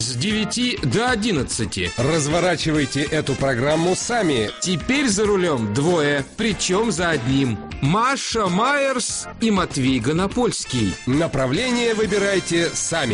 С 9 до 11. Разворачивайте эту программу сами. Теперь за рулем двое, причем за одним. Маша Майерс и Матвей Гонопольский. Направление выбирайте сами.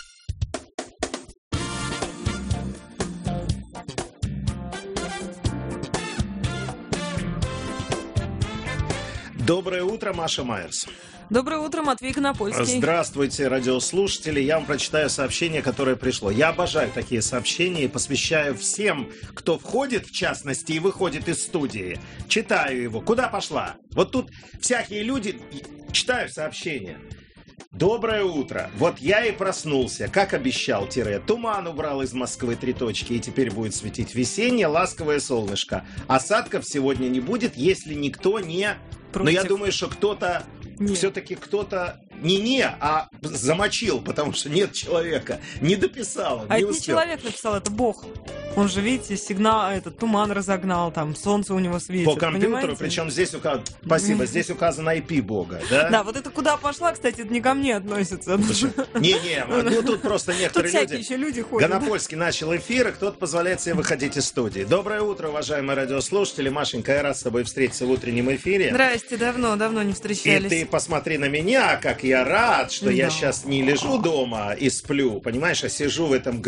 Доброе утро, Маша Майерс. Доброе утро, Матвей Гонопольский. Здравствуйте, радиослушатели. Я вам прочитаю сообщение, которое пришло. Я обожаю такие сообщения и посвящаю всем, кто входит, в частности, и выходит из студии. Читаю его. Куда пошла? Вот тут всякие люди... Читаю сообщение. Доброе утро. Вот я и проснулся, как обещал, туман убрал из Москвы 3 точки, и теперь будет светить весеннее ласковое солнышко. Осадков сегодня не будет, если никто не... Против. Но я думаю, что кто-то... Все-таки кто-то а замочил, потому что нет человека. Не дописал, А не это не успел. человек написал, это Бог. Он же, видите, сигнал, этот туман разогнал, там солнце у него светит. По компьютеру, понимаете? причем здесь указано... Спасибо, здесь указано IP Бога, да? Да, вот это куда пошла, кстати, это не ко мне относится. Не-не, ну тут просто Тут некоторые всякие люди... еще люди ходят. Гонопольский начал эфир, и кто-то позволяет себе выходить из студии. Доброе утро, уважаемые радиослушатели. Машенька, я рад с тобой встретиться в утреннем эфире. Здрасте, давно не И встречались. ты посмотри на меня, как я рад, что я Да. сейчас не лежу дома и сплю, понимаешь, а сижу в этом,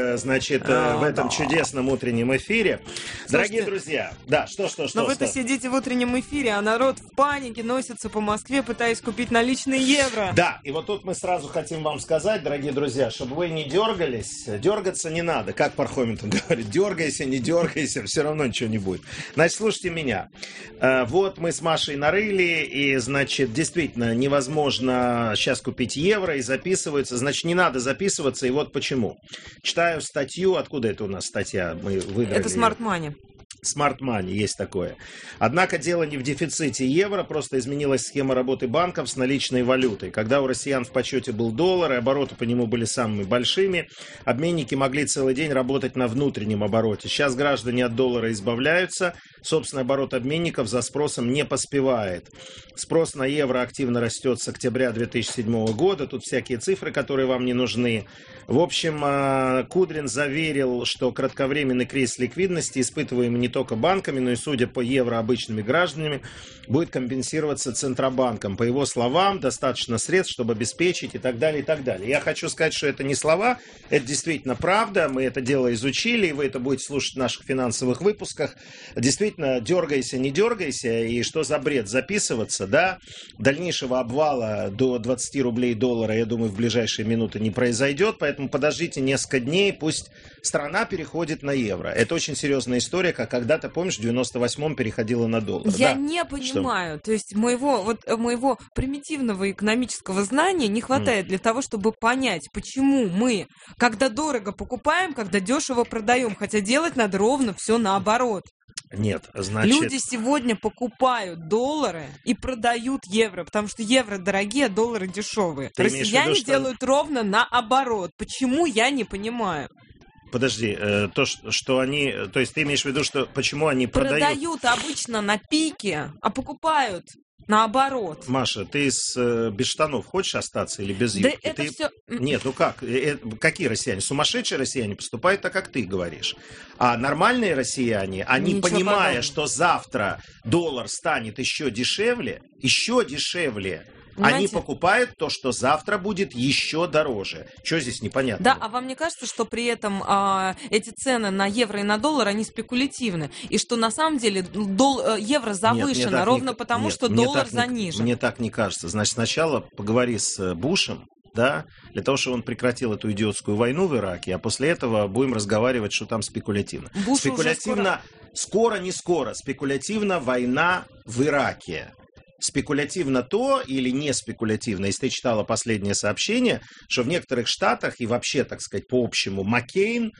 в этом чудесном утреннем эфире. Дорогие друзья, да, что? Но вы-то сидите в утреннем эфире, а народ в панике носится по Москве, пытаясь купить наличные евро. Да, и вот тут мы сразу хотим вам сказать, дорогие друзья, чтобы вы не дергались, дергаться не надо, как Пархоменко говорит, дергайся, не дергайся, все равно ничего не будет. Значит, слушайте меня. Вот мы с Машей нарыли, и, значит, действительно невозможно сейчас купить евро, и записываются, значит, не надо записываться, и вот почему. Читаю статью, откуда это у нас статья, мы выиграли. Это Smart Money. Smart Money, есть такое. Однако дело не в дефиците евро, просто изменилась схема работы банков с наличной валютой. Когда у россиян в почете был доллар, и обороты по нему были самыми большими, обменники могли целый день работать на внутреннем обороте. Сейчас граждане от доллара избавляются, собственно, оборот обменников за спросом не поспевает. Спрос на евро активно растет с октября 2007 года, тут всякие цифры, которые вам не нужны. В общем, Кудрин заверил, что кратковременный кризис ликвидности, испытываемый не только банками, но и, судя по евро, обычными гражданами, будет компенсироваться Центробанком. По его словам, достаточно средств, чтобы обеспечить и так далее, и так далее. Я хочу сказать, что это не слова, это действительно правда, мы это дело изучили, и вы это будете слушать в наших финансовых выпусках. Действительно, дергайся, не дергайся, и что за бред записываться, да? Дальнейшего обвала до 20 рублей доллара, я думаю, в ближайшие минуты не произойдет, поэтому подождите несколько дней, пусть страна переходит на евро. Это очень серьезная история, как когда-то, помнишь, в 98-м переходила на доллар. Я да? не понимаю, то есть моего примитивного экономического знания не хватает для того, чтобы понять, почему мы, когда дорого покупаем, когда дешево продаем, хотя делать надо ровно все наоборот. Нет, значит... Люди сегодня покупают доллары и продают евро, потому что евро дорогие, а доллары дешевые. Ты имеешь в виду, Россияне что- делают ровно наоборот. Почему, я не понимаю. Подожди, что они... То есть ты имеешь в виду, что почему они продают... Продают обычно на пике, а покупают наоборот. Маша, ты без штанов хочешь остаться или без Да юбки? это Ты- все... Нет, ну как? Какие россияне? Сумасшедшие россияне поступают так, как ты говоришь. А нормальные россияне, они, Ничего понимая, подобного. что завтра доллар станет еще дешевле, они Понимаете? покупают то, что завтра будет еще дороже. Что здесь непонятно? Да, а вам не кажется, что при этом эти цены на евро и на доллар, они спекулятивны? И что на самом деле евро завышено так ровно не- потому, нет, что мне доллар так не- занижен? Мне так не кажется. Значит, сначала поговори с Бушем, да, для того, чтобы он прекратил эту идиотскую войну в Ираке, а после этого будем разговаривать, что там спекулятивно. Буш уже Спекулятивно, не скоро, спекулятивно война в Ираке. Спекулятивно то или не спекулятивно, если ты читала последнее сообщение, что в некоторых штатах и вообще, так сказать, по общему Маккейн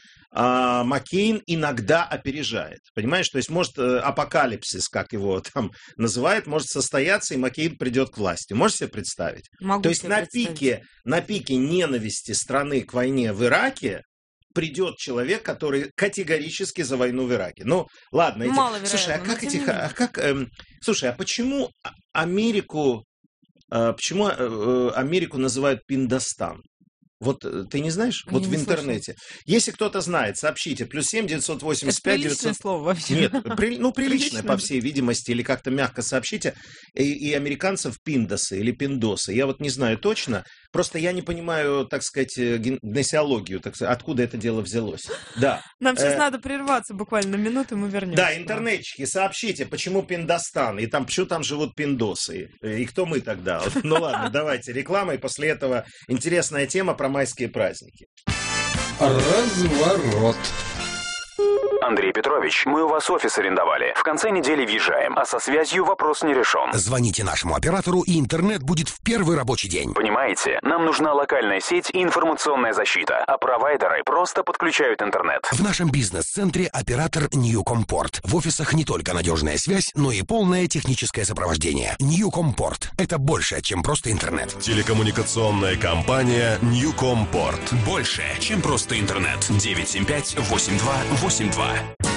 иногда опережает. Понимаешь? То есть может апокалипсис, как его там называют, может состояться, и Маккейн придет к власти. Можешь себе представить? Могу То есть себе представить. на пике ненависти страны к войне в Ираке придет человек, который категорически за войну в Ираке. Ну, ладно. Маловероятно, Слушай, но тем не менее. Слушай, а почему Америку называют Пиндостан? Вот ты не знаешь? Я Вот не в интернете. Если кто-то знает, сообщите. +7 985 Это приличное 900... слово вообще. Нет, приличное, Приличное. по всей видимости, или как-то мягко сообщите. И американцев пиндосы или пиндосы. Я вот не знаю точно. Просто я не понимаю, так сказать, гносеологию, так сказать, откуда это дело взялось. Да. Нам сейчас надо прерваться буквально на минуту, и мы вернемся. Да, интернетчики, сообщите, почему Пиндостан, и там, почему там живут пиндосы, и кто мы тогда? Ну ладно, давайте реклама, и после этого интересная тема про майские праздники. Разворот. Андрей Петрович, мы у вас офис арендовали. В конце недели въезжаем, а со связью вопрос не решен. Звоните нашему оператору, и интернет будет в первый рабочий день. Понимаете, нам нужна локальная сеть и информационная защита, а провайдеры просто подключают интернет. В нашем бизнес-центре оператор Newcomport. В офисах не только надежная связь, но и полное техническое сопровождение. Newcomport – это больше, чем просто интернет. Телекоммуникационная компания Newcomport. Больше, чем просто интернет. 975-8282.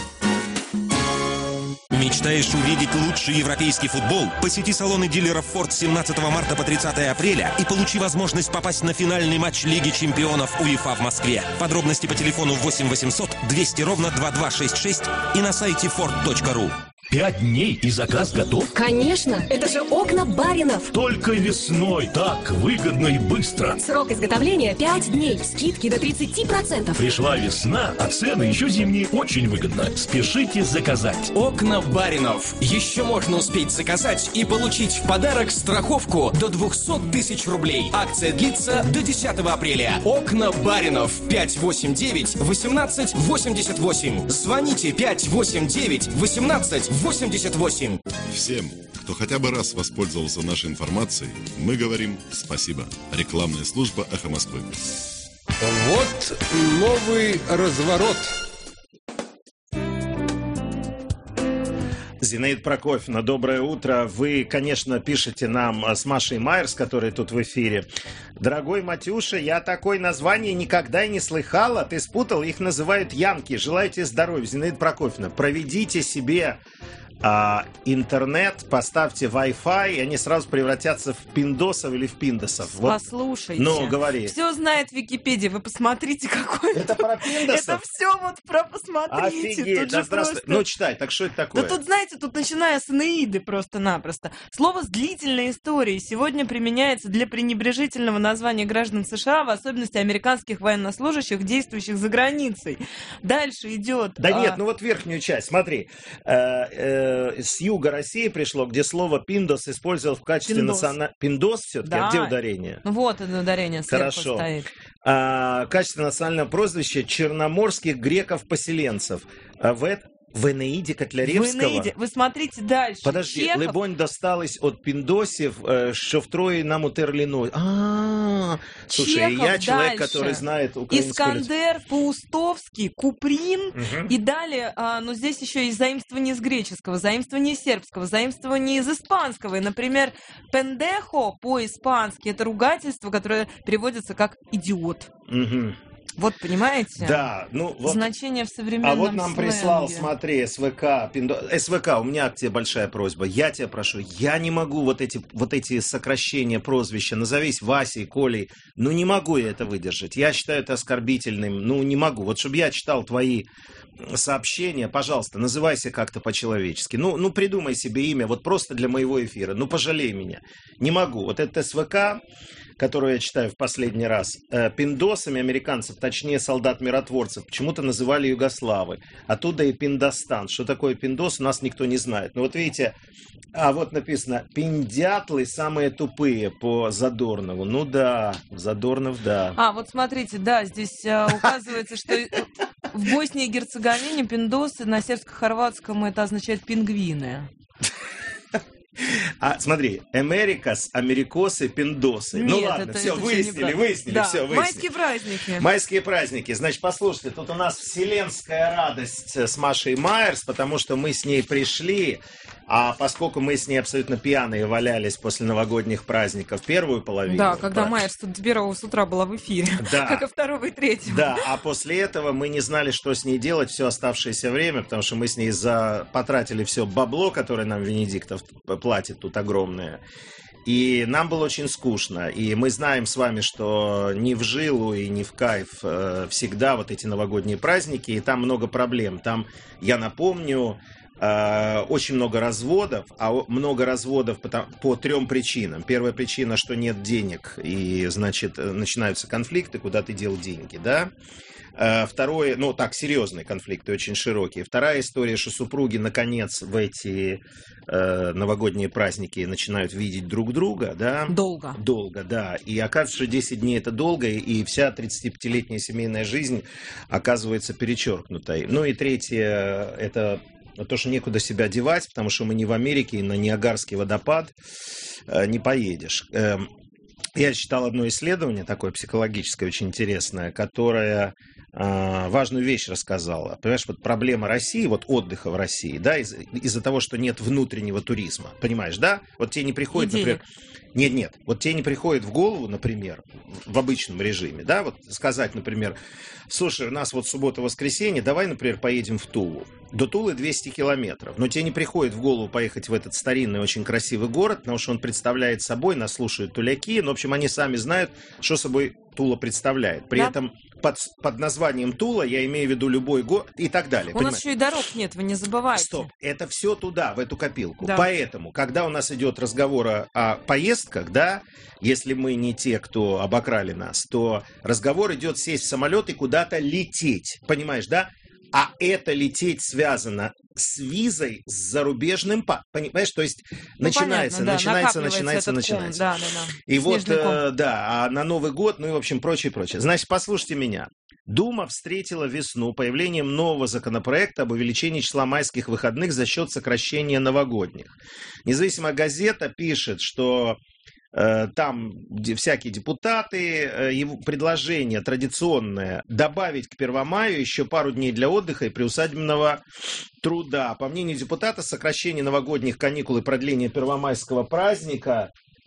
Мечтаешь увидеть лучший европейский футбол? Посети салоны дилеров Ford с 17 марта по 30 апреля и получи возможность попасть на финальный матч Лиги чемпионов УЕФА в Москве. Подробности по телефону 8 800 200 ровно 2266 и на сайте ford.ru. 5 дней и заказ готов? Конечно, это же окна Баринов. Только весной так выгодно и быстро. Срок изготовления 5 дней, скидки до 30%. Пришла весна, а цены еще зимние очень выгодно. Спешите заказать. Окна Баринов. Еще можно успеть заказать и получить в подарок страховку до 200 тысяч рублей. Акция длится до 10 апреля. Окна Баринов. 589-18-88. Звоните 589-18-88. Всем, кто хотя бы раз воспользовался нашей информацией, мы говорим спасибо. Рекламная служба «Эхо Москвы». Вот новый разворот. Зинаида Прокофьевна, доброе утро. Вы, конечно, пишете нам с Машей Майерс, которая тут в эфире. Дорогой Матюша, я такое название никогда и не слыхала. Ты спутал, их называют янки. Желаете здоровья. Зинаида Прокофьевна, проведите себе интернет, поставьте Wi-Fi, и они сразу превратятся в пиндосов или в пиндосов. Послушайте. Ну, говори. Все знает Википедия, вы посмотрите, какой это про пиндосов? Это все вот про посмотрите. Офигеть, тут да просто... Ну, читай, так что это такое? Да тут, знаете, тут начиная с Энеиды просто-напросто. Слово с длительной историей сегодня применяется для пренебрежительного названия граждан США, в особенности американских военнослужащих, действующих за границей. Дальше идет... Да нет, ну вот верхнюю часть, смотри. С юга России пришло, где слово «пиндос» использовал в качестве национального... Пиндос все-таки? Да. А где ударение? Ну вот это ударение сверху Хорошо. стоит. В качестве национального прозвища черноморских греков-поселенцев. В Энеиде Котляревского... В Энеиде. Вы смотрите дальше. Подожди, Чехов... либонь досталось от пиндосів, що втрое нам утерли ночь. Слушай, Чехов я человек, дальше. который знает украинскую Искандер, Паустовский, Куприн. Угу. И далее, но здесь еще есть заимствование из греческого, заимствование из сербского, заимствование из испанского. И, например, пендехо по-испански — это ругательство, которое переводится как «идиот». Угу. Вот, понимаете? Да, ну вот. Значение в современном А вот нам сленге. прислал, смотри, СВК, СВК, у меня к тебе большая просьба. Я тебя прошу, я не могу вот эти сокращения прозвища, назовись Васей, Колей, ну не могу я это выдержать. Я считаю это оскорбительным, ну не могу. Вот чтобы я читал твои сообщения, пожалуйста, называйся как-то по-человечески. Ну придумай себе имя, вот просто для моего эфира. Ну пожалей меня. Не могу. Вот это СВК, которую я читаю в последний раз, пиндосами американцев, точнее солдат-миротворцев, почему-то называли югославы. Оттуда и Пиндостан. Что такое пиндос, у нас никто не знает. Но вот видите, вот написано, пиндятлы самые тупые по Задорнову. Ну да, Задорнов, да. Вот смотрите, да, здесь указывается, что в Боснии и Герцеговине пиндосы на сербско-хорватском это означает пингвины. Смотри, Америкас, америкосы, пиндосы. Нет, ну ладно, все, выяснили, да. все, выяснили. Майские праздники. Майские праздники. Значит, послушайте, тут у нас вселенская радость с Машей Майерс, потому что мы с ней пришли, а поскольку мы с ней абсолютно пьяные валялись после новогодних праздников первую половину. Да, когда Майерс тут 1 с утра была в эфире, да. как и 2 и 3. Да, а после этого мы не знали, что с ней делать все оставшееся время, потому что мы с ней потратили все бабло, которое нам Венедиктов платит тут огромное. И нам было очень скучно. И мы знаем с вами, что не в жилу и не в кайф всегда вот эти новогодние праздники, и там много проблем. Там, я напомню, очень много разводов, а много разводов по 3 причинам. Первая причина, что нет денег, и, значит, начинаются конфликты, куда ты дел деньги, да? Второе, ну так, серьезные конфликты, очень широкие. Вторая история, что супруги, наконец, в эти новогодние праздники начинают видеть друг друга, да? Долго. Долго, да. И оказывается, что 10 дней это долго, и вся 35-летняя семейная жизнь оказывается перечеркнутой. Ну и третье, это то, что некуда себя девать, потому что мы не в Америке, и на Ниагарский водопад не поедешь. Я читал одно исследование, такое психологическое, очень интересное, которое важную вещь рассказала. Понимаешь, вот проблема России, вот отдыха в России, да, из-за того, что нет внутреннего туризма. Понимаешь, да? Вот тебе не приходит, например... Нет, вот тебе не приходит в голову, например, в обычном режиме, да, вот сказать, например, слушай, у нас вот суббота-воскресенье, давай, например, поедем в Тулу. До Тулы 200 километров, но тебе не приходит в голову поехать в этот старинный, очень красивый город, потому что он представляет собой, нас слушают туляки, но, в общем, они сами знают, что собой Тула представляет. При этом под названием Тула я имею в виду любой город и так далее. У нас еще и дорог нет, вы не забывайте. Стоп, это все туда, в эту копилку. Да. Поэтому, когда у нас идет разговор о поездках, да, если мы не те, кто обокрали нас, то разговор идет сесть в самолет и куда-то лететь. Понимаешь, да? А это лететь связано с визой, с зарубежным... Понимаешь, то есть начинается. Да. И вот, да, а на Новый год, ну и, в общем, прочее. Значит, послушайте меня. Дума встретила весну появлением нового законопроекта об увеличении числа майских выходных за счет сокращения новогодних. Независимая газета пишет, что там всякие депутаты, его предложение традиционное добавить к 1 мая еще пару дней для отдыха и приусадебного труда. По мнению депутата, сокращение новогодних каникул и продление первомайского праздника,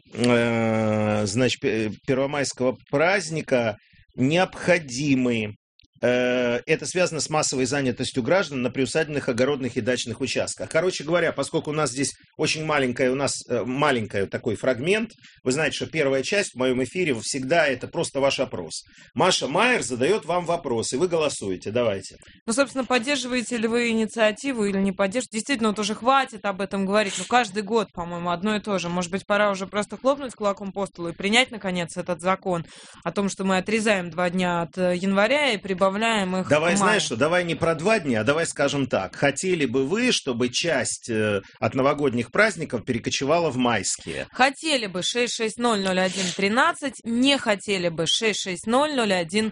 первомайского праздника необходимы. Это связано с массовой занятостью граждан на приусадебных, огородных и дачных участках. Короче говоря, поскольку у нас здесь очень маленький такой фрагмент, вы знаете, что первая часть в моем эфире всегда это просто ваш опрос. Маша Майер задает вам вопрос, и вы голосуете. Давайте. Ну, собственно, поддерживаете ли вы инициативу или не поддерживаете? Действительно, вот уже хватит об этом говорить. Ну, каждый год, по-моему, одно и то же. Может быть, пора уже просто хлопнуть кулаком по столу и принять, наконец, этот закон о том, что мы отрезаем 2 дня от января и прибавляем их. Давай, знаешь что, давай не про 2 дня, а давай скажем так. Хотели бы вы, чтобы часть от новогодних праздников перекочевала в майские? Хотели бы 6600113, не хотели бы 6600114.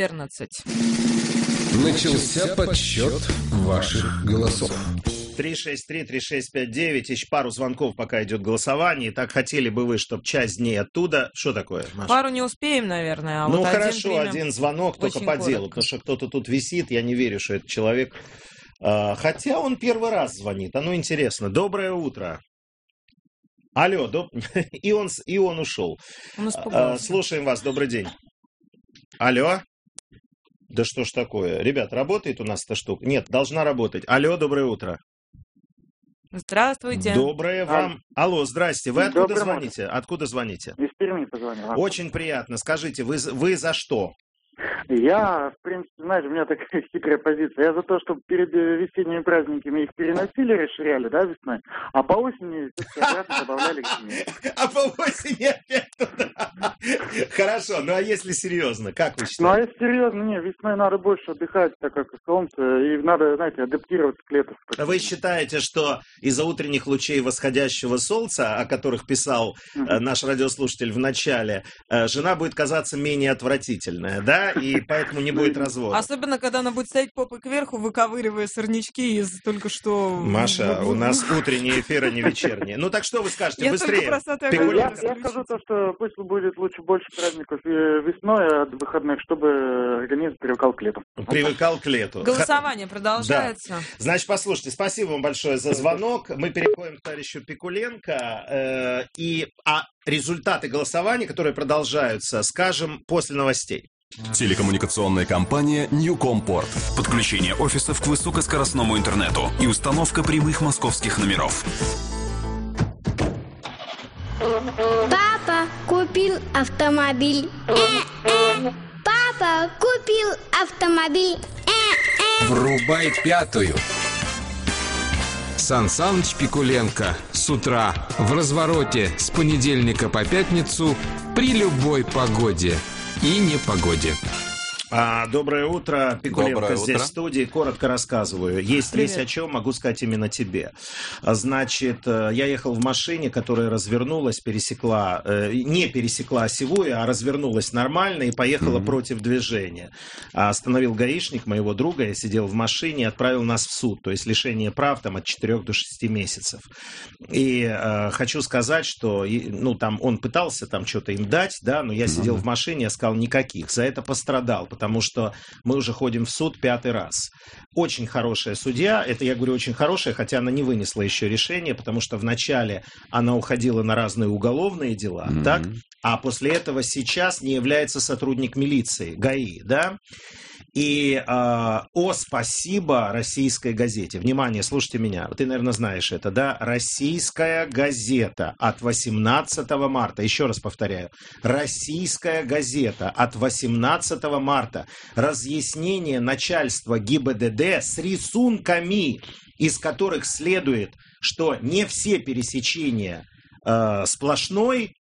Начался подсчет ваших голосов. 363-3659, еще пару звонков, пока идет голосование. Так хотели бы вы, чтобы часть дней оттуда... Что такое, Маша? Пару не успеем, наверное. Ну, хорошо, один звонок только по делу, потому что кто-то тут висит, я не верю, что это человек... Хотя он первый раз звонит, оно интересно. Доброе утро. Алло, и он ушел. Он испугался. Слушаем вас, добрый день. Алло. Да что ж такое? Ребят, работает у нас эта штука? Нет, должна работать. Алло, доброе утро. Здравствуйте. Доброе вам. Алло, здрасте. Вы откуда звоните? Откуда звоните? Из Перми позвонил. Очень приятно. Скажите, вы за что? Я, в принципе, знаешь, у меня такая хитрая позиция. Я за то, чтобы перед весенними праздниками их переносили, расширяли, да, весной, а по осени обратно добавляли к зиме. А по осени опять туда. Хорошо, ну а если серьезно, как вы считаете? Ну а если серьезно, весной надо больше отдыхать, так как солнце, и надо, знаете, адаптироваться к лету. Вы считаете, что из-за утренних лучей восходящего солнца, о которых писал наш радиослушатель в начале, жена будет казаться менее отвратительная, да? И поэтому не будет развода. Особенно, когда она будет стоять попой кверху, выковыривая сорнячки из только что... Маша, у нас утренние эфиры, не вечерние. Ну так что вы скажете? Быстрее. Я скажу то, что пусть будет лучше больше праздников весной от выходных, чтобы организм привыкал к лету. Привыкал к лету. Голосование продолжается. Да. Значит, послушайте, спасибо вам большое за звонок. Мы переходим к товарищу Пикуленко. А результаты голосования, которые продолжаются, скажем, после новостей. Телекоммуникационная компания Newcomport. Подключение офисов к высокоскоростному интернету и установка прямых московских номеров. Папа купил автомобиль. Папа купил автомобиль. Врубай пятую. Сан Саныч Пикуленко с утра в развороте с понедельника по пятницу при любой погоде и непогоде. Доброе утро, Пикуленко. Доброе здесь утро. в студии. Коротко рассказываю. Есть о чем, могу сказать именно тебе. Значит, я ехал в машине, которая развернулась, пересекла, не пересекла осевую, а развернулась нормально и поехала против движения. Остановил гаишник моего друга, я сидел в машине и отправил нас в суд, то есть лишение прав там от 4 до 6 месяцев. И хочу сказать, что там он пытался там что-то им дать, да, но я сидел в машине, я сказал никаких. За это пострадал, потому что мы уже ходим в суд 5-й раз. Очень хорошая судья, это я говорю очень хорошая, хотя она не вынесла еще решение, потому что вначале она уходила на разные уголовные дела, так? А после этого сейчас не является сотрудник милиции, ГАИ, да? И спасибо российской газете. Внимание, слушайте меня. Ты, наверное, знаешь это, да? Российская газета от 18 марта. Еще раз повторяю. Российская газета от 18 марта. Разъяснение начальства ГИБДД с рисунками, из которых следует, что не все пересечения сплошной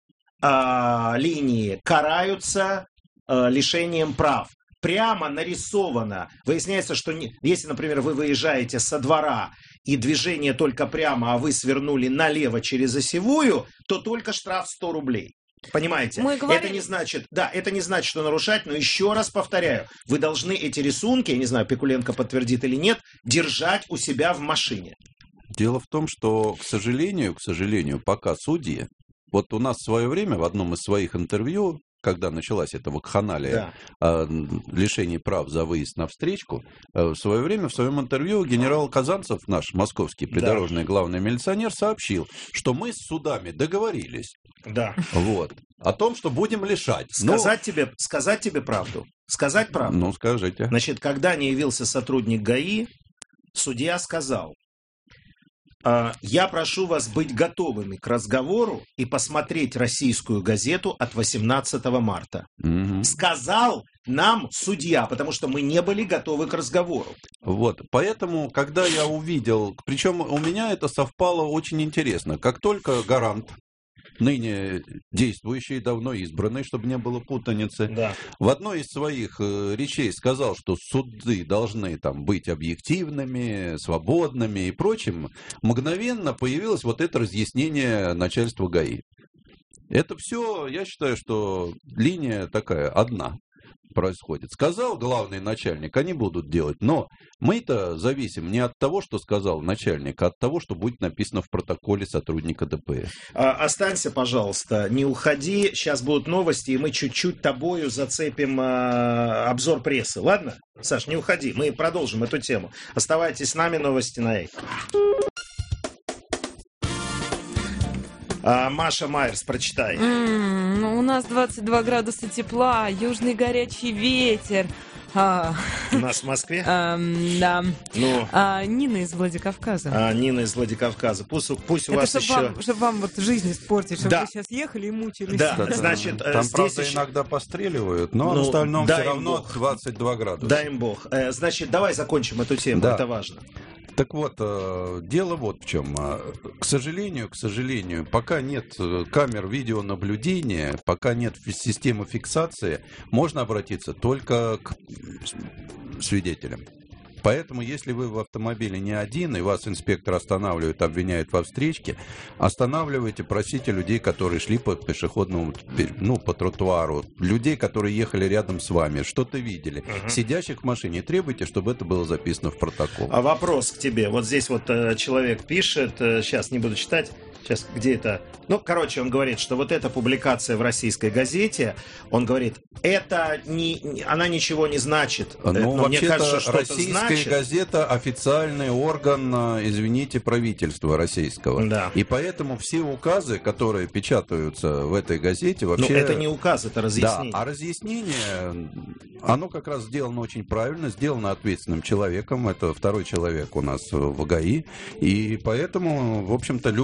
линии караются лишением прав. Прямо нарисовано. Выясняется, что если, например, вы выезжаете со двора и движение только прямо, а вы свернули налево через осевую, то только штраф 100 рублей. Понимаете? Это не значит, что нарушать, но еще раз повторяю, вы должны эти рисунки, я не знаю, Пикуленко подтвердит или нет, держать у себя в машине. Дело в том, что, к сожалению, пока судьи, вот у нас в свое время в одном из своих интервью, когда началась эта вакханалия лишений прав за выезд на встречку, в свое время в своем интервью генерал Казанцев, наш московский придорожный главный милиционер, сообщил, что мы с судами договорились о том, что будем лишать. Сказать тебе правду? Сказать правду? Ну, скажите. Значит, когда не явился сотрудник ГАИ, судья сказал: я прошу вас быть готовыми к разговору и посмотреть российскую газету от 18 марта. Сказал нам судья, потому что мы не были готовы к разговору. Вот, поэтому, когда я увидел, причем у меня это совпало очень интересно, как только гарант, ныне действующий, давно избранный, чтобы не было путаницы, в одной из своих речей сказал, что суды должны там быть объективными, свободными и прочим, мгновенно появилось вот это разъяснение начальства ГАИ. Это все, я считаю, что линия такая одна происходит. Сказал главный начальник, они будут делать. Но мы-то зависим не от того, что сказал начальник, а от того, что будет написано в протоколе сотрудника ДПС. Останься, пожалуйста, не уходи. Сейчас будут новости, и мы чуть-чуть тобою зацепим обзор прессы. Ладно? Саш, не уходи. Мы продолжим эту тему. Оставайтесь с нами, новости на Эхо. Маша Майерс, прочитай. У нас 22 градуса тепла, южный горячий ветер. У нас в Москве? Да. Нина из Владикавказа. Нина из Владикавказа. Пусть у вас еще... Чтобы вам вот жизнь испортить, чтобы вы сейчас ехали и мучились. Да, значит, там, здесь правда, еще... иногда постреливают, но в остальном все равно 22 градуса. Дай им бог. Значит, давай закончим эту тему, это важно. Так вот, дело вот в чем. К сожалению, пока нет камер видеонаблюдения, пока нет системы фиксации, можно обратиться только к свидетелям. Поэтому, если вы в автомобиле не один, и вас инспектор останавливает, обвиняет во встречке, останавливайте, просите людей, которые шли по пешеходному, по тротуару, людей, которые ехали рядом с вами, что-то видели, сидящих в машине, требуйте, чтобы это было записано в протокол. А вопрос к тебе. Вот здесь вот человек пишет, сейчас не буду читать, сейчас где это... он говорит, что вот эта публикация в российской газете, он говорит, она ничего не значит. Мне кажется, что российская газета – официальный орган, извините, правительства российского. Да. И поэтому все указы, которые печатаются в этой газете, вообще... это не указ, это разъяснение. Да, а разъяснение, оно как раз сделано очень правильно, сделано ответственным человеком. Это второй человек у нас в ГАИ. И поэтому, в общем-то, любой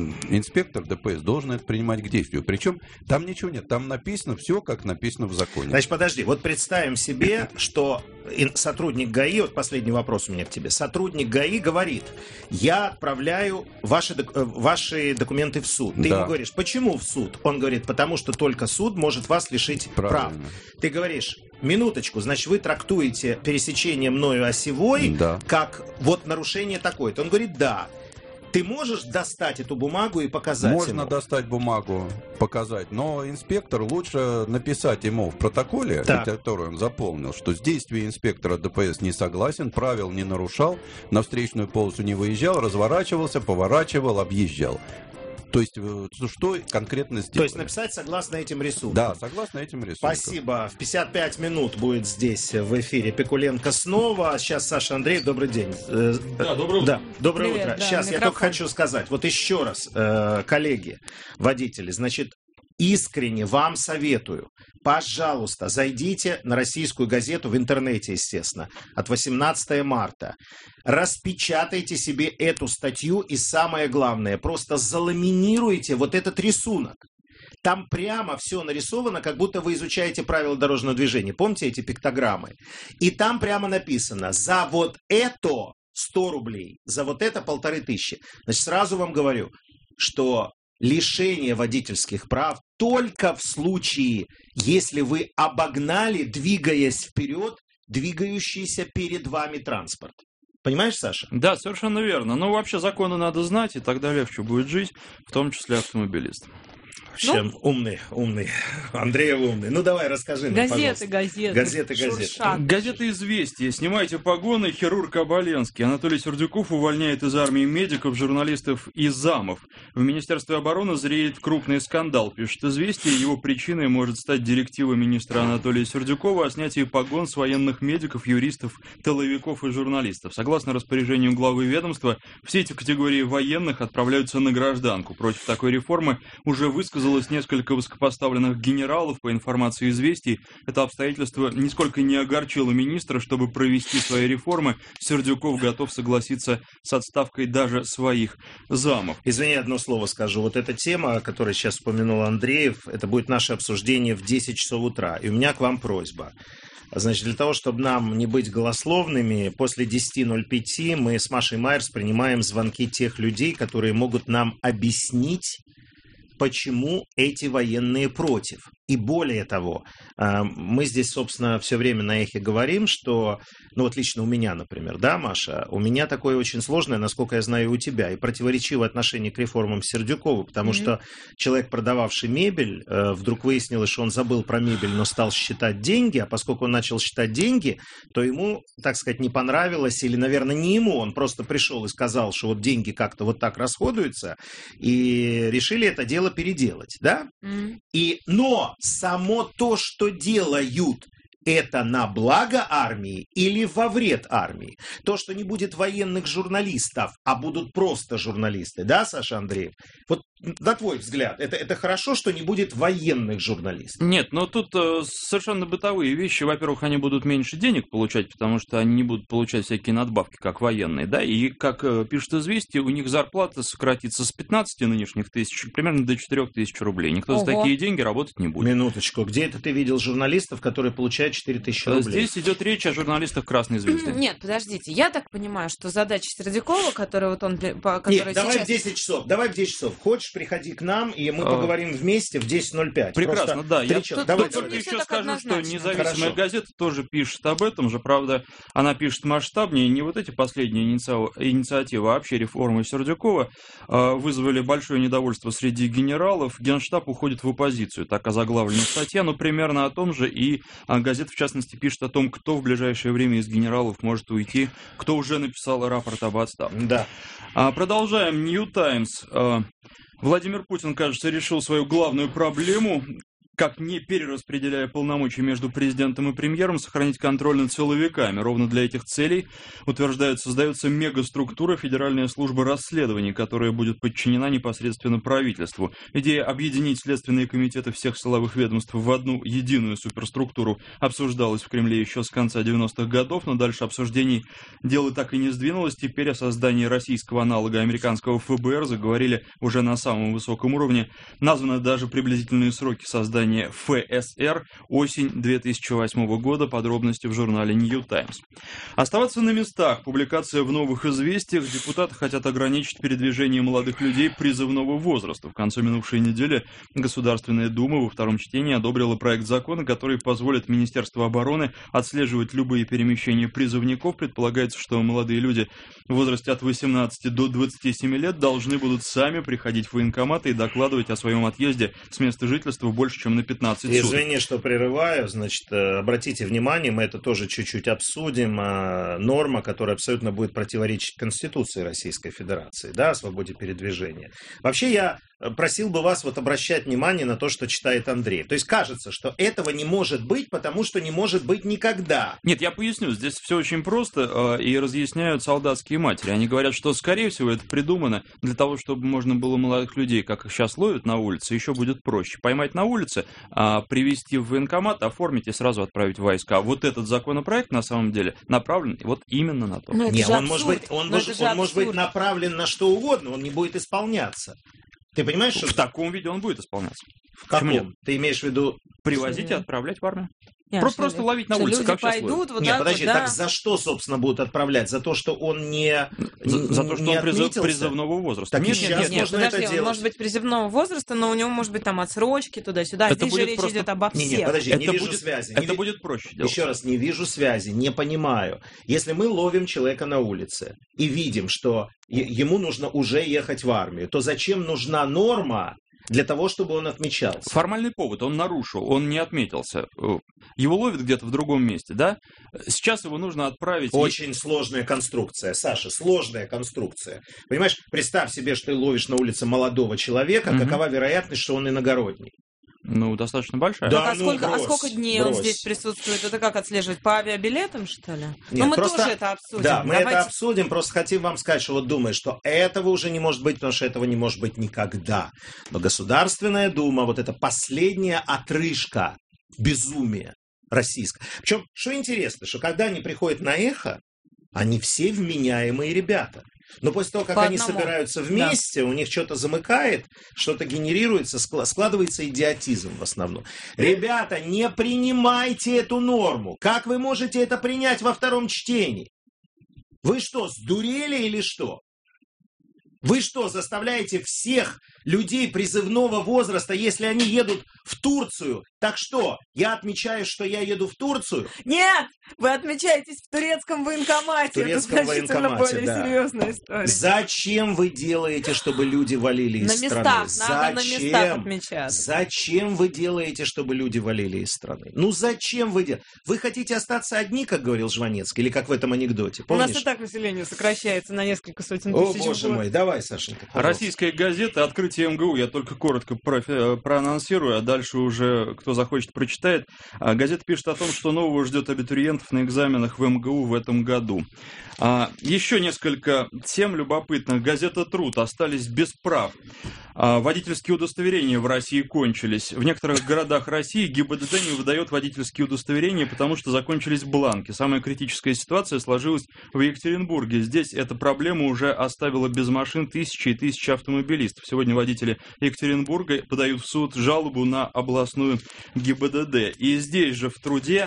инспектор ДПС должен это принимать к действию. Причем там ничего нет, там написано все, как написано в законе. Значит, подожди, вот представим себе, что сотрудник ГАИ, вот последний вопрос у меня к тебе, сотрудник ГАИ говорит: я отправляю ваши документы в суд. Ты ему говоришь: почему в суд? Он говорит: потому что только суд может вас лишить прав. Ты говоришь: минуточку, значит, вы трактуете пересечение мною осевой как вот нарушение такое-то. Он говорит: да. Ты можешь достать эту бумагу и показать Можно ему? достать бумагу, показать, но инспектор лучше написать ему в протоколе, который он заполнил, что с действием инспектора ДПС не согласен, правил не нарушал, на встречную полосу не выезжал, разворачивался, поворачивал, объезжал. То есть, что конкретно сделать? То есть написать согласно этим рисункам. Да, согласно этим рисункам. Спасибо. В 55 минут будет здесь в эфире Пикуленко снова. Сейчас Саша Андреев, добрый день. Да, доброе утро. Да, доброе Привет, утро. да, Сейчас микрофон. я только хочу сказать, вот еще раз, коллеги, водители, значит, искренне вам советую, пожалуйста, зайдите на российскую газету в интернете, естественно, от 18 марта. Распечатайте себе эту статью и самое главное, просто заламинируйте вот этот рисунок. Там прямо все нарисовано, как будто вы изучаете правила дорожного движения. Помните эти пиктограммы? И там прямо написано: за вот это 100 рублей, за вот это 1500. Значит, сразу вам говорю, что лишение водительских прав только в случае, если вы обогнали, двигаясь вперед, двигающийся перед вами транспорт. Понимаешь, Саша? Да, совершенно верно. Ну, вообще законы надо знать, и тогда легче будет жить, в том числе автомобилистам. Чем умный. Андреев умный. Ну, давай, расскажи нам, пожалуйста. Газеты. Газета «Известия». Снимайте погоны. Хирург Оболенский. Анатолий Сердюков увольняет из армии медиков, журналистов и замов. В Министерстве обороны зреет крупный скандал, пишет «Известия». Его причиной может стать директива министра Анатолия Сердюкова о снятии погон с военных медиков, юристов, тыловиков и журналистов. Согласно распоряжению главы ведомства, все эти категории военных отправляются на гражданку. Против такой реформы уже высказалось несколько высокопоставленных генералов. По информации «Известий», это обстоятельство нисколько не огорчило министра. Чтобы провести свои реформы, Сердюков готов согласиться с отставкой даже своих замов. Извини, одно слово скажу. Вот эта тема, о которой сейчас упомянул Андреев, это будет наше обсуждение в 10 часов утра. И у меня к вам просьба. Значит, для того, чтобы нам не быть голословными, после 10:05 мы с Машей Майерс принимаем звонки тех людей, которые могут нам объяснить, почему эти военные против. И более того, мы здесь, собственно, все время на эхе говорим, что, ну вот лично у меня, например, да, Маша, у меня такое очень сложное, насколько я знаю, у тебя, и противоречивое отношение к реформам Сердюкова, потому что человек, продававший мебель, вдруг выяснилось, что он забыл про мебель, но стал считать деньги, а поскольку он начал считать деньги, то ему, так сказать, не понравилось, или, наверное, не ему, он просто пришел и сказал, что вот деньги как-то вот так расходуются, и решили это дело переделать, да? Но само то, что делают, это на благо армии или во вред армии? То, что не будет военных журналистов, а будут просто журналисты, да, Саша Андреев? Вот на твой взгляд, это хорошо, что не будет военных журналистов? Нет, но тут совершенно бытовые вещи. Во-первых, они будут меньше денег получать, потому что они не будут получать всякие надбавки, как военные, да, и, как пишет «Известия», у них зарплата сократится с 15 нынешних тысяч примерно до 4000 рублей. Никто за такие деньги работать не будет. Минуточку, где это ты видел журналистов, которые получают 4000 рублей? Здесь идет речь о журналистах «Красной звезды». Нет, подождите, я так понимаю, что задача Сердюкова, которая вот он... Нет, давай в 10 часов, Хочешь, приходи к нам, и мы поговорим вместе в 10:05. Прекрасно, просто да. Я только еще скажу, что независимая газета тоже пишет об этом же. Правда, она пишет масштабнее. Не вот эти последние инициативы, а вообще реформы Сердюкова вызвали большое недовольство среди генералов. Генштаб уходит в оппозицию. Так озаглавлена статья, но примерно о том же. И газета, в частности, пишет о том, кто в ближайшее время из генералов может уйти, кто уже написал рапорт об отставке. Да. Продолжаем. New Times. Владимир Путин, кажется, решил свою главную проблему. как не перераспределяя полномочий между президентом и премьером, сохранить контроль над силовиками. Ровно для этих целей, утверждают, создается мегаструктура Федеральная служба расследований, которая будет подчинена непосредственно правительству. Идея объединить следственные комитеты всех силовых ведомств в одну единую суперструктуру обсуждалась в Кремле еще с конца 90-х годов, но дальше обсуждений дело так и не сдвинулось. Теперь о создании российского аналога американского ФБР заговорили уже на самом высоком уровне. Названы даже приблизительные сроки создания ФСР – осень 2008 года, подробности в журнале New Times. Оставаться на местах. Публикация в «Новых известиях». Депутаты хотят ограничить передвижение молодых людей призывного возраста. В конце минувшей недели Государственная Дума во втором чтении одобрила проект закона, который позволит Министерству обороны отслеживать любые перемещения призывников. Предполагается, что молодые люди в возрасте от 18 до 27 лет должны будут сами приходить в военкоматы и докладывать о своем отъезде с места жительства больше, чем на 15 суток. Извини, что прерываю. Значит, обратите внимание, мы это тоже чуть-чуть обсудим. Норма, которая абсолютно будет противоречить Конституции Российской Федерации, да, о свободе передвижения. Вообще, я просил бы вас вот обращать внимание на то, что читает Андрей. То есть кажется, что этого не может быть, потому что не может быть никогда. Нет, я поясню. Здесь все очень просто, и разъясняют солдатские матери. Они говорят, что, скорее всего, это придумано для того, чтобы можно было молодых людей, как их сейчас ловят на улице, еще будет проще. Поймать на улице, привезти в военкомат, оформить и сразу отправить в войска. Вот этот законопроект, на самом деле, направлен вот именно на то. Нет, он может быть направлен на что угодно, он не будет исполняться. Ты понимаешь, что... В таком виде он будет исполняться. В каком? Ты имеешь в виду... Привозить и отправлять в армию. Просто ловить на улице, как сейчас ловят. Вот Нет, подожди, так за что, собственно, будут отправлять? За то, что он не За то, что он призывного возраста. Так сейчас можно это делать. Он может быть призывного возраста, но у него может быть там отсрочки туда-сюда. Здесь же речь идет обо всех. Нет, подожди, не вижу связи. Это будет проще делать. Еще раз, не вижу связи, не понимаю. Если мы ловим человека на улице и видим, что ему нужно уже ехать в армию, то зачем нужна норма для того, чтобы он отмечался? Формальный повод, он нарушил, он не отметился. Его ловят где-то в другом месте, да? Сейчас его нужно отправить... Очень сложная конструкция, Саша, сложная конструкция. Понимаешь, представь себе, что ты ловишь на улице молодого человека, какова вероятность, что он иногородний? Ну, достаточно большая. Да, сколько дней он здесь присутствует? Это как отслеживать? По авиабилетам, что ли? Нет, мы тоже это обсудим. Да, мы это обсудим, просто хотим вам сказать, что вот думаю, что этого уже не может быть, потому что этого не может быть никогда. Но Государственная Дума, вот эта последняя отрыжка безумия российского. Причем, что интересно, что когда они приходят на эхо, они все вменяемые ребята. Но после того, как они собираются вместе, у них что-то замыкает, что-то генерируется, складывается идиотизм в основном. Ребята, не принимайте эту норму. Как вы можете это принять во втором чтении? Вы что, сдурели или что? Вы что, заставляете всех людей призывного возраста, если они едут в Турцию? Так что, я отмечаю, что я еду в Турцию? Нет, вы отмечаетесь в турецком военкомате. В турецком это значительно более серьезная история. Зачем вы делаете, чтобы люди валили из страны? На местах отмечаться. Зачем вы делаете, чтобы люди валили из страны? Ну зачем вы делаете? Вы хотите остаться одни, как говорил Жванецкий, или как в этом анекдоте? Помнишь? У нас и так население сокращается на несколько сотен тысяч. О, боже мой, давай, Сашенька. Российская газета «Открытие МГУ». Я только коротко проанонсирую, а дальше уже кто захочет прочитает. Газета пишет о том, что нового ждет абитуриентов на экзаменах в МГУ в этом году. Еще несколько тем любопытных. Газета «Труд» остались без прав. Водительские удостоверения в России кончились. В некоторых городах России ГИБДД не выдает водительские удостоверения, потому что закончились бланки. Самая критическая ситуация сложилась в Екатеринбурге. Здесь эта проблема уже оставила без машин тысячи и тысячи автомобилистов. Сегодня водители Екатеринбурга подают в суд жалобу на областную ГИБДД. И здесь же в «Труде»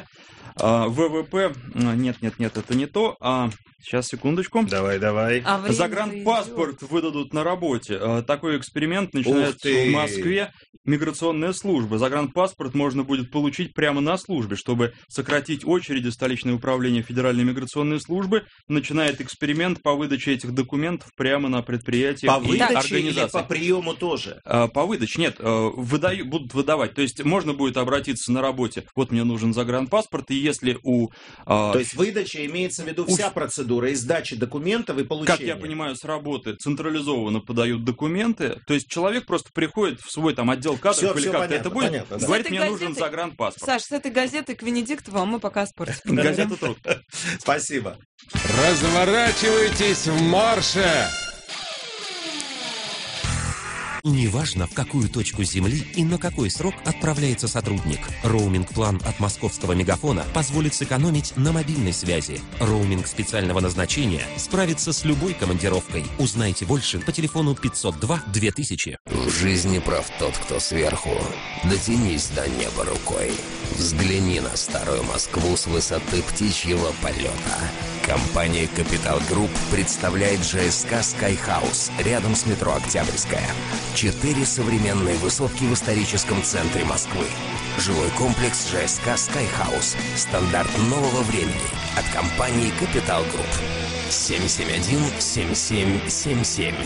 ВВП... Нет, это не то. Сейчас, секундочку. Давай. Загранпаспорт выдадут на работе. Такой эксперимент начинается в Москве. Миграционная служба. Загранпаспорт можно будет получить прямо на службе. Чтобы сократить очереди, столичное управление Федеральной миграционной службы начинает эксперимент по выдаче этих документов прямо на предприятиях и организациях. По выдаче или по приему тоже? По выдаче. Нет, будут выдавать. То есть можно будет обратиться на работе. Вот мне нужен загранпаспорт, и если у... То есть выдача имеется в виду вся процедура? процедура и сдачи документов и получения. Как я понимаю, с работы централизованно подают документы, то есть человек просто приходит в свой там отдел кадров или как-то это будет, понятно, да. говорит, мне нужен загранпаспорт. Саш, с этой газетой к Венедиктову, а мы пока о спорте. Газета «Труд». Спасибо. Разворачивайтесь в марше! Неважно, в какую точку Земли и на какой срок отправляется сотрудник. Роуминг-план от московского Мегафона позволит сэкономить на мобильной связи. Роуминг специального назначения справится с любой командировкой. Узнайте больше по телефону 502 2000. В жизни прав тот, кто сверху. Дотянись до неба рукой. Взгляни на старую Москву с высоты птичьего полета. Компания Capital Group представляет ЖСК Skyhouse рядом с метро Октябрьская. 4 современные высотки в историческом центре Москвы. Жилой комплекс ЖСК Skyhouse. Стандарт нового времени от компании Capital Group. 771-7777.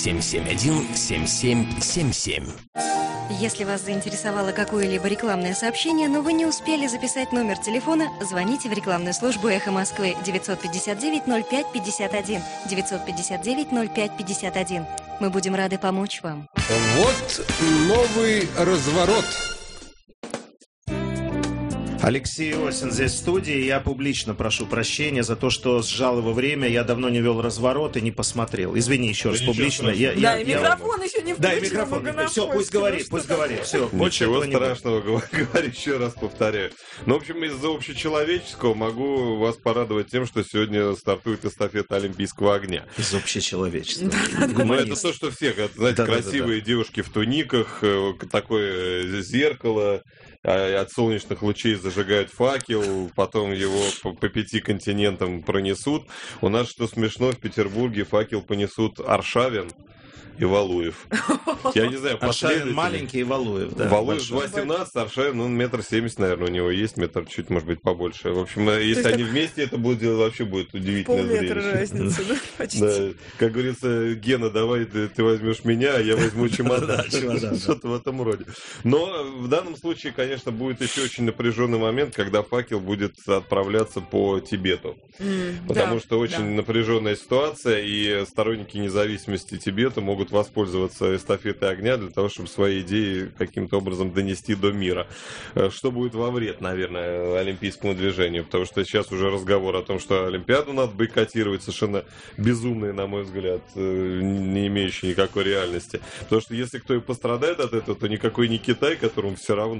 771-7777. Если вас заинтересовало какое-либо рекламное сообщение, но вы не успели записать номер телефона, звоните в рекламную службу «Эхо Москвы» 959-05-51. 959-05-51. Мы будем рады помочь вам. Вот новый разворот. Алексей Осин здесь в студии. Я публично прошу прощения за то, что сжал его время. Я давно не вел разворот и не посмотрел. Извини еще раз публично. Да, и микрофон еще не включен. Да, и микрофон. Все, пусть говорит. Все, ничего страшного, говорю, еще раз повторяю. Ну, в общем, из-за общечеловеческого могу вас порадовать тем, что сегодня стартует эстафета Олимпийского огня. Из общечеловеческого. Ну, это то, что все, знаете, красивые девушки в туниках, такое зеркало. От солнечных лучей зажигают факел, потом его по 5 континентам пронесут. У нас, что смешно, в Петербурге факел понесут Аршавин и Валуев. Я не знаю, Аршавин маленький и Валуев, да. Валуев 2,17, Аршавин, он 1,70 м, наверное, у него есть, метр чуть, может быть, побольше. В общем, если они вместе, это будет вообще будет удивительное зрелище. Полметра разница, да? Почти. Да. Как говорится, Гена, давай ты возьмешь меня, а я возьму чемодан. Что-то в этом роде. Но в данном случае, конечно, будет еще очень напряженный момент, когда факел будет отправляться по Тибету. Потому что очень напряженная ситуация, и сторонники независимости Тибета могут воспользоваться эстафетой огня для того, чтобы свои идеи каким-то образом донести до мира. Что будет во вред, наверное, олимпийскому движению, потому что сейчас уже разговор о том, что Олимпиаду надо бойкотировать, совершенно безумные, на мой взгляд, не имеющие никакой реальности. Потому что если кто и пострадает от этого, то никакой не Китай, которому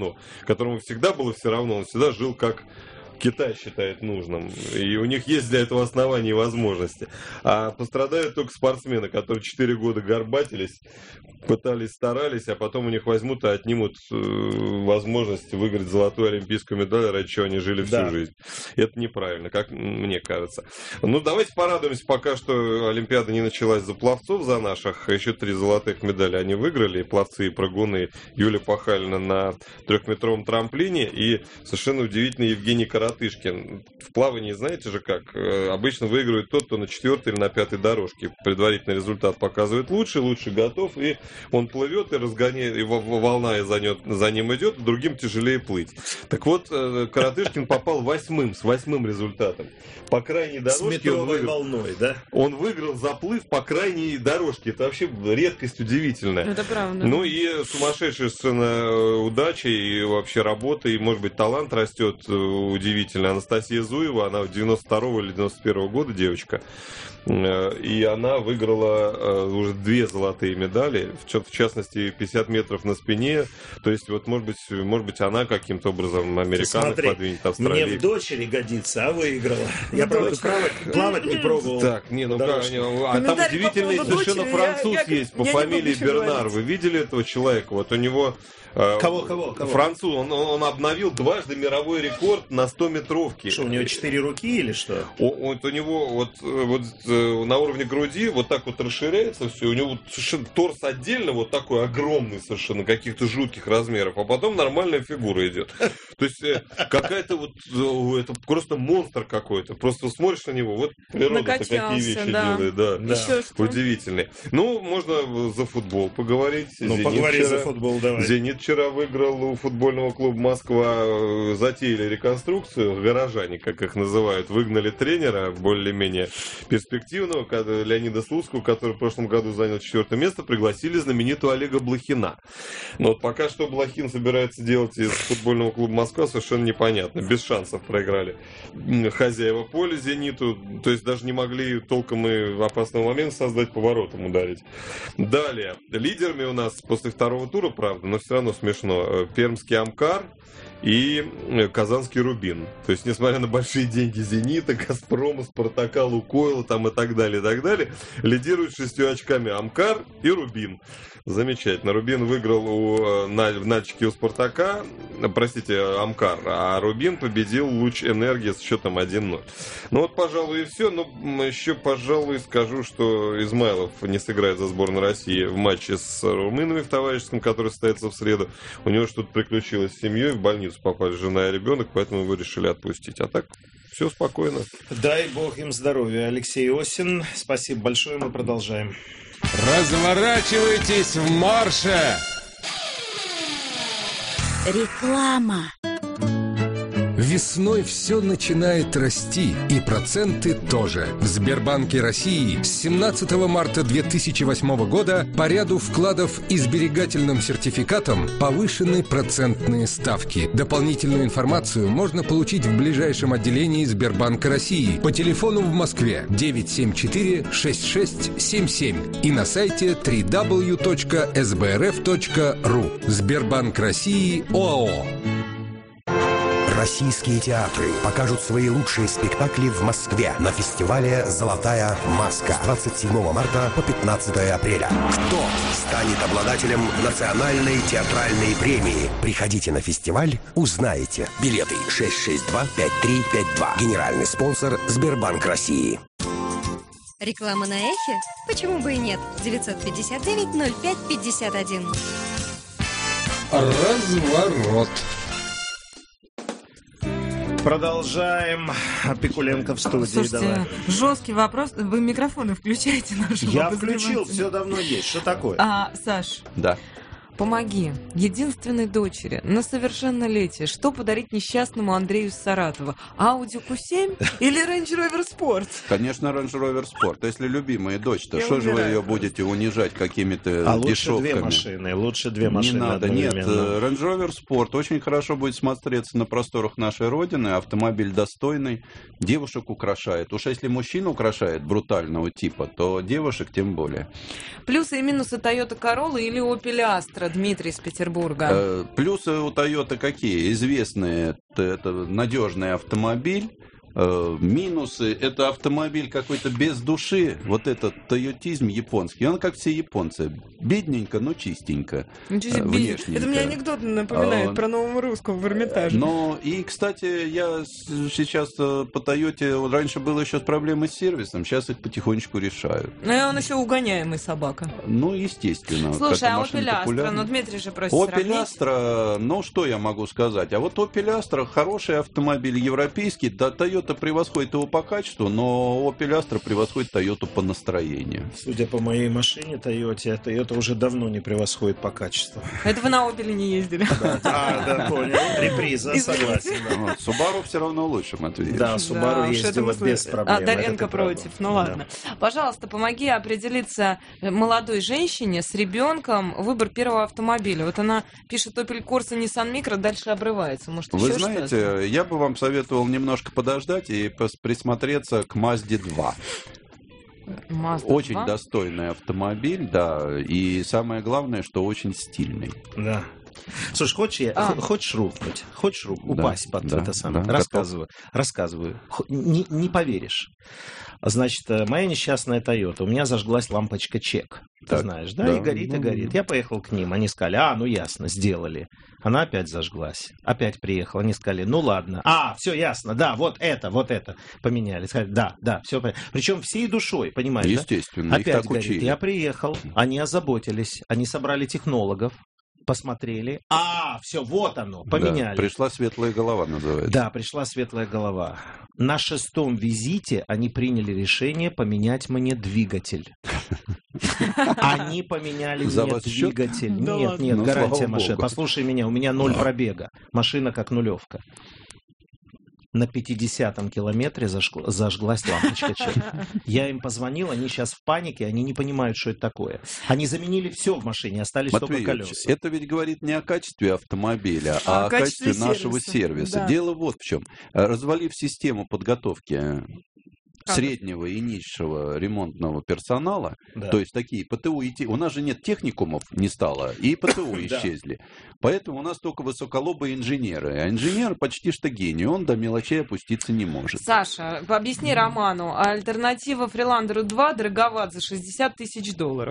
всегда было все равно, он всегда жил как Китай считает нужным. И у них есть для этого основания и возможности. А пострадают только спортсмены, которые 4 года горбатились, пытались, старались, а потом у них возьмут и отнимут возможность выиграть золотую олимпийскую медаль, ради чего они жили всю жизнь. Это неправильно, как мне кажется. Ну, давайте порадуемся пока, что Олимпиада не началась за пловцов, за наших. Еще 3 золотых медали они выиграли, и пловцы, и прыгуны. Юлия Пахалина на 3-метровом трамплине, и совершенно удивительный Евгений Коротышкин. В плавании, знаете же как, обычно выигрывает тот, кто на 4-й или на 5-й дорожке. Предварительный результат показывает лучше готов, и он плывет и разгоняет, и волна за ним идет, другим тяжелее плыть. Так вот, Коротышкин попал с 8-м результатом. По крайней дорожке с метровой волной, да? Он выиграл заплыв по крайней дорожке. Это вообще редкость удивительная. Это правда. Ну и сумасшедшая совершенно удача, и вообще работа, и, может быть, талант растет удивительно. Анастасия Зуева, она 92-го или 91-го года девочка. И она выиграла уже 2 золотые медали, в частности 50 метров на спине. То есть вот может быть она каким-то образом американок подвинет, Австралию. Мне в дочери годится, а выиграла. Я, правда, плавать не пробовал. Так, не, ну там удивительный совершенно француз есть по фамилии Бернар. Вы видели этого человека? Вот у него... Кого? Француз. Он обновил дважды мировой рекорд на 100-метровке. Что, у него 4 руки или что? Вот у него вот на уровне груди вот так вот расширяется все. У него совершенно торс отдельно вот такой огромный совершенно, каких-то жутких размеров. А потом нормальная фигура идет. То есть какая-то вот... Это просто монстр какой-то. Просто смотришь на него, вот природа-то какие вещи делает. Да. Удивительный. Ну, можно за футбол поговорить. Ну, поговори за футбол, давай. «Зенит» вчера выиграл у футбольного клуба «Москва», затеяли реконструкцию горожане, как их называют, выгнали тренера более-менее перспективного, Леонида Слуцкого, который в прошлом году занял 4-е место, пригласили знаменитого Олега Блохина. Но вот пока что Блохин собирается делать из футбольного клуба «Москва» совершенно непонятно. Без шансов проиграли хозяева поля «Зениту». То есть даже не могли толком и в опасный момент создать, поворотом ударить. Далее. Лидерами у нас после второго тура, правда, но все равно смешно. Пермский «Амкар» и казанский «Рубин». То есть, несмотря на большие деньги «Зенита», «Газпрома», «Спартака», «Лукойла» там и так далее, лидируют 6 очками «Амкар» и «Рубин». Замечательно. «Рубин» выиграл в Нальчике у «Спартака», простите, «Амкар», а «Рубин» победил «Луч Энергии» с счетом 1-0. Ну вот, пожалуй, и все. Но еще, пожалуй, скажу, что Измайлов не сыграет за сборную России в матче с румынами в товарищеском, который состоится в среду. У него что-то приключилось с семьей, в больницу попали жена и ребенок, поэтому его решили отпустить. А так все спокойно. Дай бог им здоровья. Алексей Осин, спасибо большое, мы продолжаем. Разворачивайтесь в марше! Реклама. Весной все начинает расти, и проценты тоже. В Сбербанке России с 17 марта 2008 года по ряду вкладов и сберегательным сертификатам повышены процентные ставки. Дополнительную информацию можно получить в ближайшем отделении Сбербанка России по телефону в Москве 974-6677 и на сайте www.sbrf.ru. Сбербанк России ОАО. Российские театры покажут свои лучшие спектакли в Москве на фестивале «Золотая маска» с 27 марта по 15 апреля. Кто станет обладателем национальной театральной премии? Приходите на фестиваль, узнаете. Билеты 662-5352. Генеральный спонсор Сбербанк России. Реклама на Эхе? Почему бы и нет? 959-05-51. Разворот. Продолжаем. Пикуленко в студии. Слушайте, давай. Жесткий вопрос. Вы микрофоны включаете нашему Я включил, все давно есть. Что такое? Саш. Да. Помоги единственной дочери на совершеннолетие. Что подарить несчастному Андрею из Саратова? Audi Q7 или Range Rover Sport? Конечно, Range Rover Sport. Если любимая дочь-то, что же вы ее будете унижать какими-то дешевками? Лучше две машины. Не надо, нет. Range Rover Sport очень хорошо будет смотреться на просторах нашей Родины. Автомобиль достойный, девушек украшает. Уж если мужчина украшает брутального типа, то девушек тем более. Плюсы и минусы Toyota Corolla или Opel Astra, Дмитрий из Петербурга. Плюсы у Toyota какие? Известные. Это надежный автомобиль. Минусы – это автомобиль какой-то без души. Вот этот тойотизм японский. Он как все японцы. Бедненько, но чистенько. Внешненько. Это мне анекдот напоминает про нового русского в Эрмитаже. Но и, кстати, я сейчас по Тойоте... Раньше было еще проблемы с сервисом. Сейчас их потихонечку решают. Ну и он еще угоняемый собака. Ну, естественно. Слушай, а Opel Astra? Ну, Дмитрий же просит сравнить. Opel Astra, ну, что я могу сказать? А вот Opel Astra хороший автомобиль европейский. Да, Toyota превосходит его по качеству, но Opel Astra превосходит Toyota по настроению. Судя по моей машине Toyota уже давно не превосходит по качеству. Это вы на Opel не ездили? Да, понял. Реприза, согласен. Subaru все равно лучше, Матвей. Да, Subaru ездила без проблем. Даренко против. Ну ладно. Пожалуйста, помоги определиться молодой женщине с ребенком выбор первого автомобиля. Вот она пишет Opel Corsa, Nissan Micra, дальше обрывается. Может, вы знаете, я бы вам советовал немножко подождать и присмотреться к Mazda 2. Очень 2? Достойный автомобиль, да, и самое главное, что очень стильный. Да. Слушай, хочешь рухнуть? Хочешь упасть под это самое? Рассказываю. Не поверишь. Значит, моя несчастная Toyota, у меня зажглась лампочка чек. Ты знаешь, да? И горит, и горит. Я поехал к ним, они сказали, ну ясно, сделали. Она опять зажглась. Опять приехала, они сказали, ну ладно. Все ясно, да, вот это. Поменяли. Сказали, да, все понятно. Причем всей душой, понимаешь, естественно, да? Опять их так горит. учили. Я приехал, они озаботились, они собрали технологов, посмотрели. Все, вот оно, поменяли. Да, пришла светлая голова, называется. Да, пришла светлая голова. На 6-м визите они приняли решение поменять мне двигатель. Они поменяли мне двигатель. Нет, гарантия машины. Послушай меня, у меня 0 пробега. Машина как нулевка. на 50-м километре зажглась лампочка черная. Я им позвонил, они сейчас в панике, они не понимают, что это такое. Они заменили все в машине, остались только колеса. Это ведь говорит не о качестве автомобиля, а о качестве нашего сервиса. Да. Дело вот в чем. Развалив систему подготовки среднего и низшего ремонтного персонала, то есть такие ПТУ, у нас же нет техникумов, не стало, и ПТУ исчезли. Поэтому у нас только высоколобые инженеры. А инженер почти что гений, он до мелочей опуститься не может. Саша, объясни Роману, альтернатива Фриландеру 2 дороговат за $60 тысяч.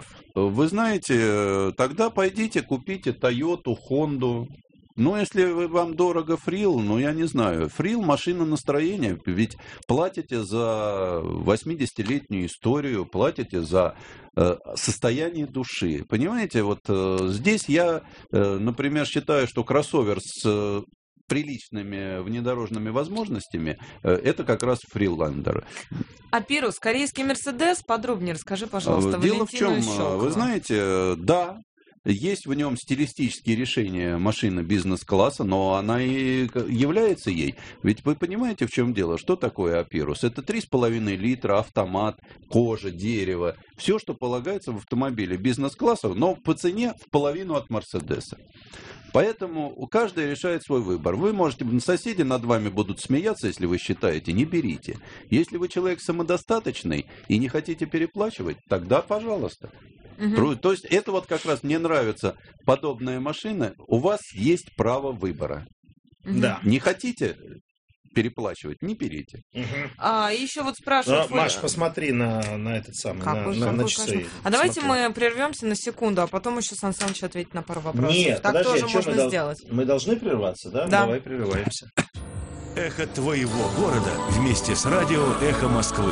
Вы знаете, тогда пойдите, купите Тойоту, Хонду. Ну, если вам дорого Фрил, ну, я не знаю. Фрил – машина настроения, ведь платите за 80-летнюю историю, платите за состояние души. Понимаете, вот здесь я, например, считаю, что кроссовер с приличными внедорожными возможностями – это как раз Фриландер. А Пирус, корейский Мерседес, подробнее расскажи, пожалуйста, Дело в чем, вы знаете, да, есть в нем стилистические решения машины бизнес-класса, но она и является ей. Ведь вы понимаете, в чем дело? Что такое Апирус? Это 3,5 литра, автомат, кожа, дерево. Все, что полагается в автомобиле бизнес-класса, но по цене в половину от Мерседеса. Поэтому каждый решает свой выбор. Вы можете, соседи над вами будут смеяться, если вы считаете, не берите. Если вы человек самодостаточный и не хотите переплачивать, тогда пожалуйста. То есть это вот как раз мне нравится подобная машина. У вас есть право выбора. Да. Не хотите переплачивать, не берите. А еще вот спрашивают... Маш, посмотри на этот самый, на часы. А давайте мы прервемся на секунду, а потом еще Сан Саныч ответит на пару вопросов. Нет, так подожди, тоже можно сделать. Мы должны прерваться, да? Да. Давай прерываемся. Эхо твоего города вместе с радио «Эхо Москвы».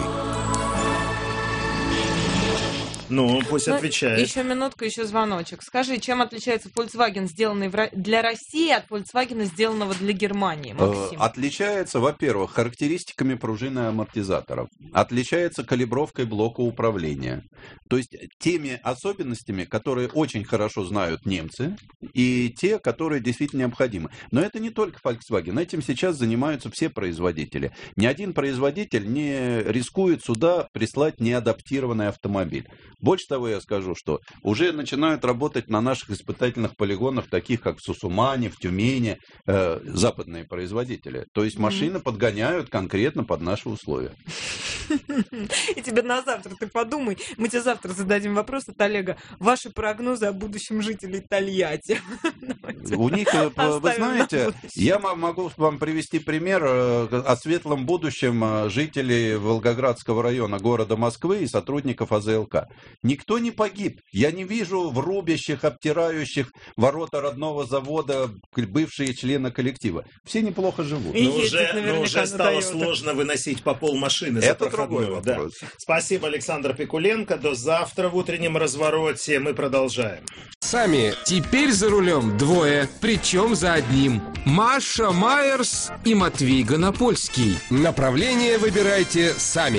Ну, пусть отвечает. Еще минутка, еще звоночек. Скажи, чем отличается Volkswagen, сделанный для России, от Volkswagen, сделанного для Германии, Максим? Отличается, во-первых, характеристиками пружины и амортизаторов. Отличается калибровкой блока управления. То есть теми особенностями, которые очень хорошо знают немцы, и те, которые действительно необходимы. Но это не только Volkswagen. Этим сейчас занимаются все производители. Ни один производитель не рискует сюда прислать неадаптированный автомобиль. Больше того, я скажу, что уже начинают работать на наших испытательных полигонах, таких как в Сусумане, в Тюмени, западные производители. То есть машины подгоняют конкретно под наши условия. И тебе на завтра, ты подумай, мы тебе завтра зададим вопрос от Олега. Ваши прогнозы о будущем жителей Тольятти. У них, вы знаете, я могу вам привести пример о светлом будущем жителей Волгоградского района города Москвы и сотрудников АЗЛК. Никто не погиб. Я не вижу в рубящих, обтирающих ворота родного завода бывшие члены коллектива. Все неплохо живут. Но уже стало сложно выносить по полмашины за проходную. Да. Спасибо, Александр Пикуленко. До завтра в утреннем развороте. Мы продолжаем. Сами теперь за рулем двое, причем за одним. Маша Майерс и Матвей Гонопольский. Направление выбирайте сами.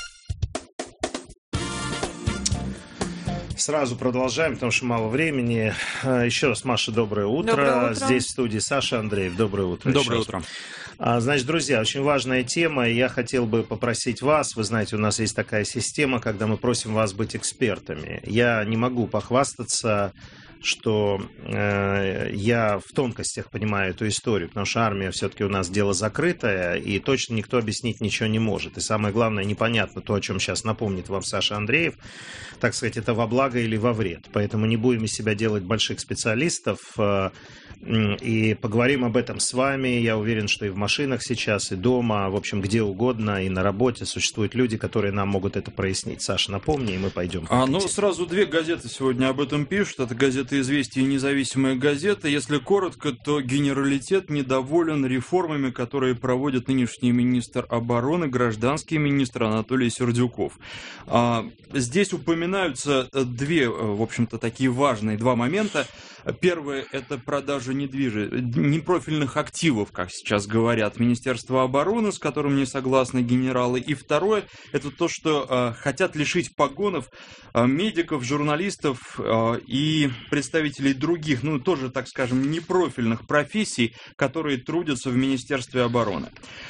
Сразу продолжаем, потому что мало времени. Еще раз, Маша, доброе утро. Доброе утро. Здесь в студии Саша Андреев. Доброе утро. Доброе утро. Значит, друзья, очень важная тема. Я хотел бы попросить вас, вы знаете, у нас есть такая система, когда мы просим вас быть экспертами. Я не могу похвастаться, что я в тонкостях понимаю эту историю, потому что армия все-таки у нас дело закрытое, и точно никто объяснить ничего не может. И самое главное, непонятно то, о чем сейчас напомнит вам Саша Андреев, так сказать, это во благо или во вред. Поэтому не будем из себя делать больших специалистов, и поговорим об этом с вами. Я уверен, что и в машинах сейчас, и дома, в общем, где угодно, и на работе существуют люди, которые нам могут это прояснить. Саша, напомни, и мы пойдем. Сразу две газеты сегодня об этом пишут. Это газета «Известия» и «Независимая газета». Если коротко, то генералитет недоволен реформами, которые проводит нынешний министр обороны, гражданский министр Анатолий Сердюков. Здесь упоминаются две, в общем-то, такие важные два момента. Первое – это продажа непрофильных активов, как сейчас говорят, Министерства обороны, с которым не согласны генералы. И второе – это то, что хотят лишить погонов медиков, журналистов и представителей других, тоже, так скажем, непрофильных профессий, которые трудятся в Министерстве обороны.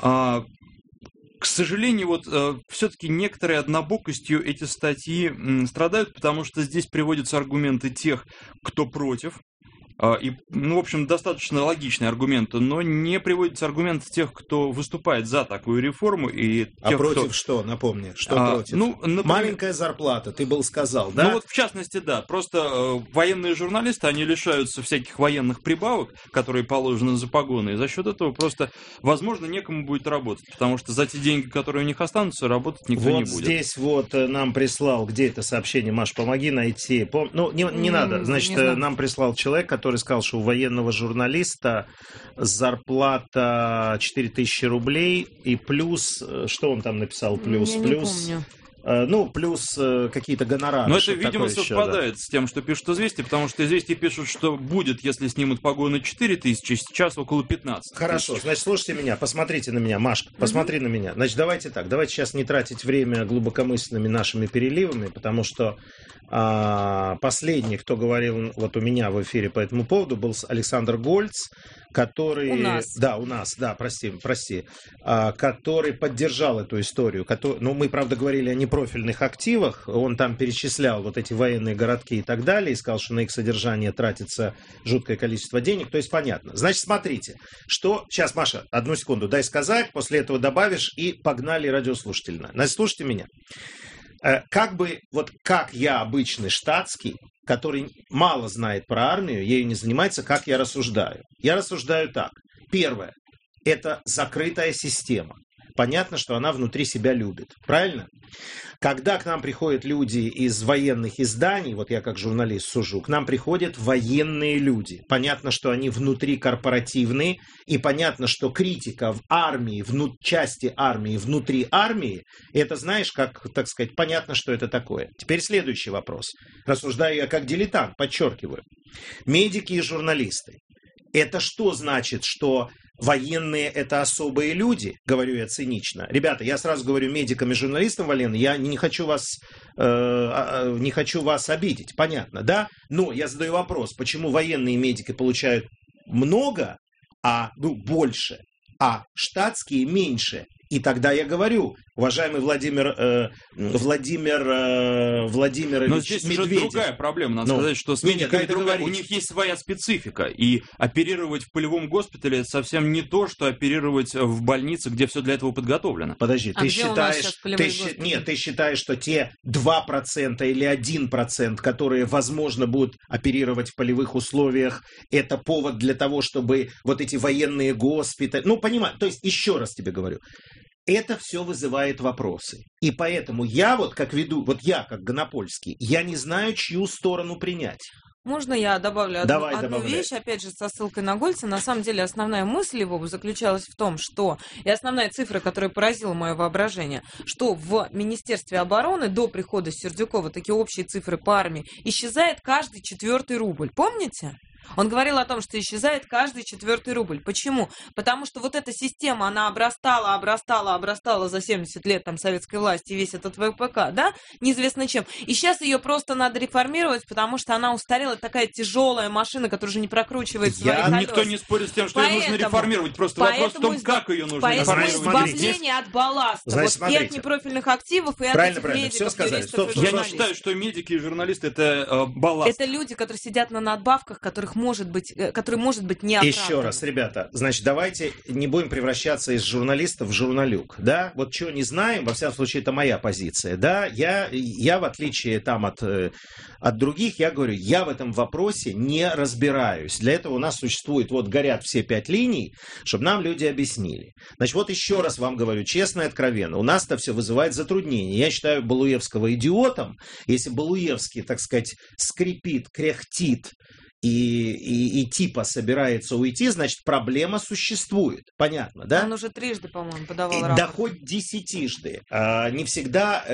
К сожалению, вот все-таки некоторой однобокостью эти статьи страдают, потому что здесь приводятся аргументы тех, кто против. И, в общем, достаточно логичные аргументы, но не приводятся аргументы тех, кто выступает за такую реформу. И тех, против что? Напомни, что против? Например, маленькая зарплата, ты был сказал, да? Ну вот в частности, да. Просто военные журналисты, они лишаются всяких военных прибавок, которые положены за погоны, и за счет этого просто, возможно, некому будет работать, потому что за те деньги, которые у них останутся, работать никто не будет. Вот здесь вот нам прислал, где это сообщение, Маш, помоги найти. Не надо, значит, нам прислал человек, который сказал, что у военного журналиста зарплата 4000 рублей и плюс, что он там написал, плюс? Я не помню. Плюс какие-то гонорары. Но это, видимо, совпадает с тем, что пишут «Известия», потому что «Известия» пишут, что будет, если снимут погоны, 4000, сейчас около 15 000. Хорошо, значит, слушайте меня, посмотрите на меня, Машка, посмотри на меня. Значит, давайте так, давайте сейчас не тратить время глубокомысленными нашими переливами, потому что последний, кто говорил вот у меня в эфире по этому поводу, был Александр Гольц, который... У нас. Да, прости. Который поддержал эту историю. Мы, правда, говорили о непрофильных активах. Он там перечислял вот эти военные городки и так далее, и сказал, что на их содержание тратится жуткое количество денег. То есть понятно. Значит, смотрите, что... Сейчас, Маша, одну секунду, дай сказать, после этого добавишь, и погнали радиослушательно. Значит, слушайте меня. Как я обычный штатский, который мало знает про армию, ею не занимается, как я рассуждаю? Я рассуждаю так. Первое. Это закрытая система. Понятно, что она внутри себя любит. Правильно? Когда к нам приходят люди из военных изданий, вот я как журналист сужу, к нам приходят военные люди. Понятно, что они внутри корпоративные, и понятно, что критика в армии, части армии, внутри армии, это, знаешь, как, так сказать, понятно, что это такое. Теперь следующий вопрос. Рассуждаю я как дилетант, подчеркиваю. Медики и журналисты. Это что значит, что военные – это особые люди? Говорю я цинично. Ребята, я сразу говорю медикам и журналистам военным, я не хочу вас обидеть, понятно, да? Но я задаю вопрос, почему военные и медики получают много, больше, а штатские меньше? И тогда я говорю, уважаемый Владимир Владимирович Но здесь Медведев. уже другая проблема. Надо сказать, что с медиками у них есть своя специфика. И оперировать в полевом госпитале это совсем не то, что оперировать в больнице, где все для этого подготовлено. Подожди, ты считаешь, ты считаешь, что те 2% или 1%, которые, возможно, будут оперировать в полевых условиях, это повод для того, чтобы вот эти военные госпитали... понимаю, то есть, еще раз тебе говорю, это все вызывает вопросы. И поэтому я как Гонопольский, я не знаю, чью сторону принять. Можно я добавлю одну вещь, опять же, со ссылкой на Гольца. На самом деле, основная мысль его заключалась в том, что, и основная цифра, которая поразила мое воображение, что в Министерстве обороны до прихода Сердюкова, такие общие цифры по армии, исчезает каждый 4-й рубль. Помните? Он говорил о том, что исчезает каждый 4-й рубль. Почему? Потому что вот эта система, она обрастала за 70 лет советской власти, весь этот ВПК, да, неизвестно чем. И сейчас ее просто надо реформировать, потому что она устарела, такая тяжелая машина, которая уже не прокручивает свои колеса. Никто не спорит с тем, что ее нужно реформировать, просто вопрос в том, как ее нужно реформировать. Поэтому избавление от балласта, и от непрофильных активов, и от этих медиков, юристов и журналистов. Я не считаю, что медики и журналисты это балласт. Это люди, которые сидят на надбавках, которые может быть не оправданы. Еще раз, ребята, значит, давайте не будем превращаться из журналистов в журналюк, да? Вот чего не знаем, во всяком случае, это моя позиция, да? Я в отличие от других, я говорю, я в этом вопросе не разбираюсь. Для этого у нас существует, горят все 5 линий, чтобы нам люди объяснили. Значит, еще раз вам говорю, честно и откровенно, у нас это все вызывает затруднения. Я считаю Балуевского идиотом. Если Балуевский, так сказать, скрипит, кряхтит, и типа собирается уйти, значит, проблема существует. Понятно, да? Он уже 3-жды, по-моему, подавал рапорт. Да хоть 10-жды. Не всегда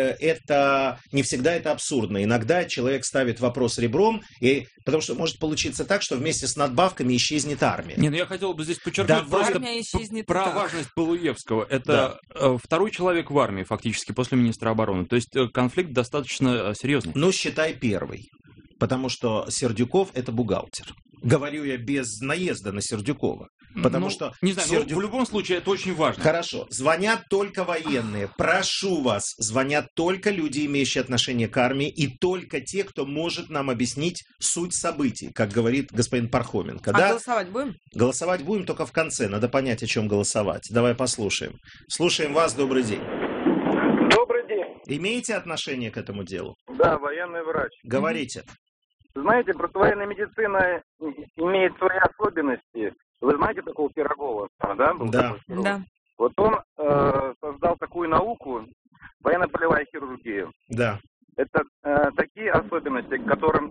это абсурдно. Иногда человек ставит вопрос ребром, потому что может получиться так, что вместе с надбавками исчезнет армия. Я хотел бы здесь подчеркнуть про важность Балуевского. Это второй человек в армии, фактически, после министра обороны. То есть конфликт достаточно серьезный. Считай первый. Потому что Сердюков – это бухгалтер. Говорю я без наезда на Сердюкова. Потому что... Не знаю, но в любом случае это очень важно. Хорошо. Звонят только военные. Прошу вас, звонят только люди, имеющие отношение к армии, и только те, кто может нам объяснить суть событий, как говорит господин Пархоменко. А голосовать будем? Голосовать будем только в конце. Надо понять, о чем голосовать. Давай послушаем. Слушаем вас. Добрый день. Добрый день. Имеете отношение к этому делу? Да, военный врач. Говорите. Знаете, просто военная медицина имеет свои особенности. Вы знаете такого Пирогова? Да. Да. Вот он создал такую науку, военно-полевая хирургия. Да. Это такие особенности, к которым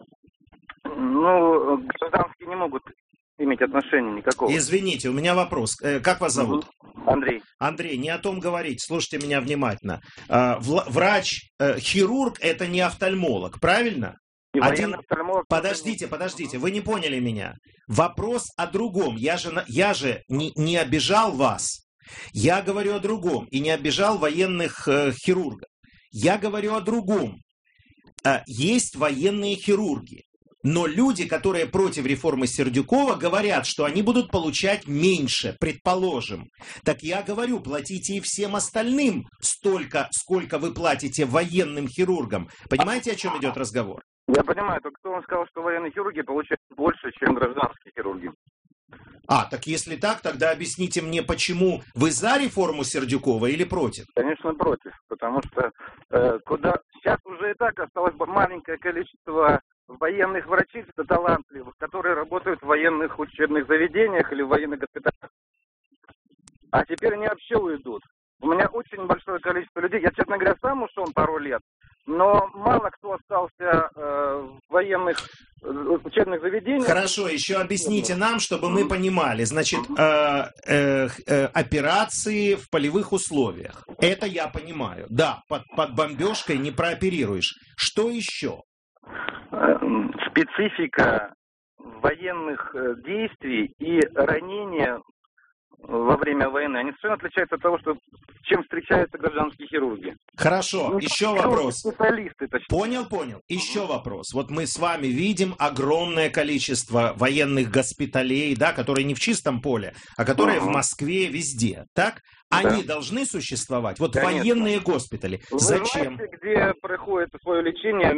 гражданские не могут иметь отношения никакого. Извините, у меня вопрос. Как вас зовут? Андрей. Андрей, не о том говорить. Слушайте меня внимательно. Врач, хирург – это не офтальмолог, правильно? Подождите, вы не поняли меня. Вопрос о другом. Я же не обижал вас. Я говорю о другом. И не обижал военных хирургов. Я говорю о другом. Есть военные хирурги. Но люди, которые против реформы Сердюкова, говорят, что они будут получать меньше, предположим. Так я говорю, платите и всем остальным столько, сколько вы платите военным хирургам. Понимаете, о чем идет разговор? Я понимаю, только кто вам сказал, что военные хирурги получают больше, чем гражданские хирурги? Так если так, тогда объясните мне, почему вы за реформу Сердюкова или против? Конечно, против, потому что сейчас уже и так осталось маленькое количество военных врачей, это талантливых, которые работают в военных учебных заведениях или в военных госпиталях. А теперь они вообще уйдут. У меня очень большое количество людей. Я, честно говоря, сам ушел пару лет, но мало кто остался в военных учебных заведениях. Хорошо, еще объясните нам, чтобы мы понимали. Значит, операции в полевых условиях. Это я понимаю. Да, под бомбежкой не прооперируешь. Что еще? Специфика военных действий и ранения во время войны, они совершенно отличаются от того, чем встречаются гражданские хирурги. Хорошо, еще вопрос. Специалисты, Понял. Еще вопрос. Вот мы с вами видим огромное количество военных госпиталей, да, которые не в чистом поле, а которые в Москве везде, так? Они должны существовать? Вот конечно. Военные госпитали. Вы зачем? знаете, где проходит свое лечение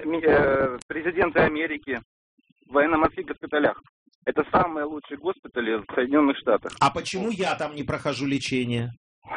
президенты Америки в военно-морских госпиталях? Это самые лучшие госпитали в Соединенных Штатах. А почему я там не прохожу лечение?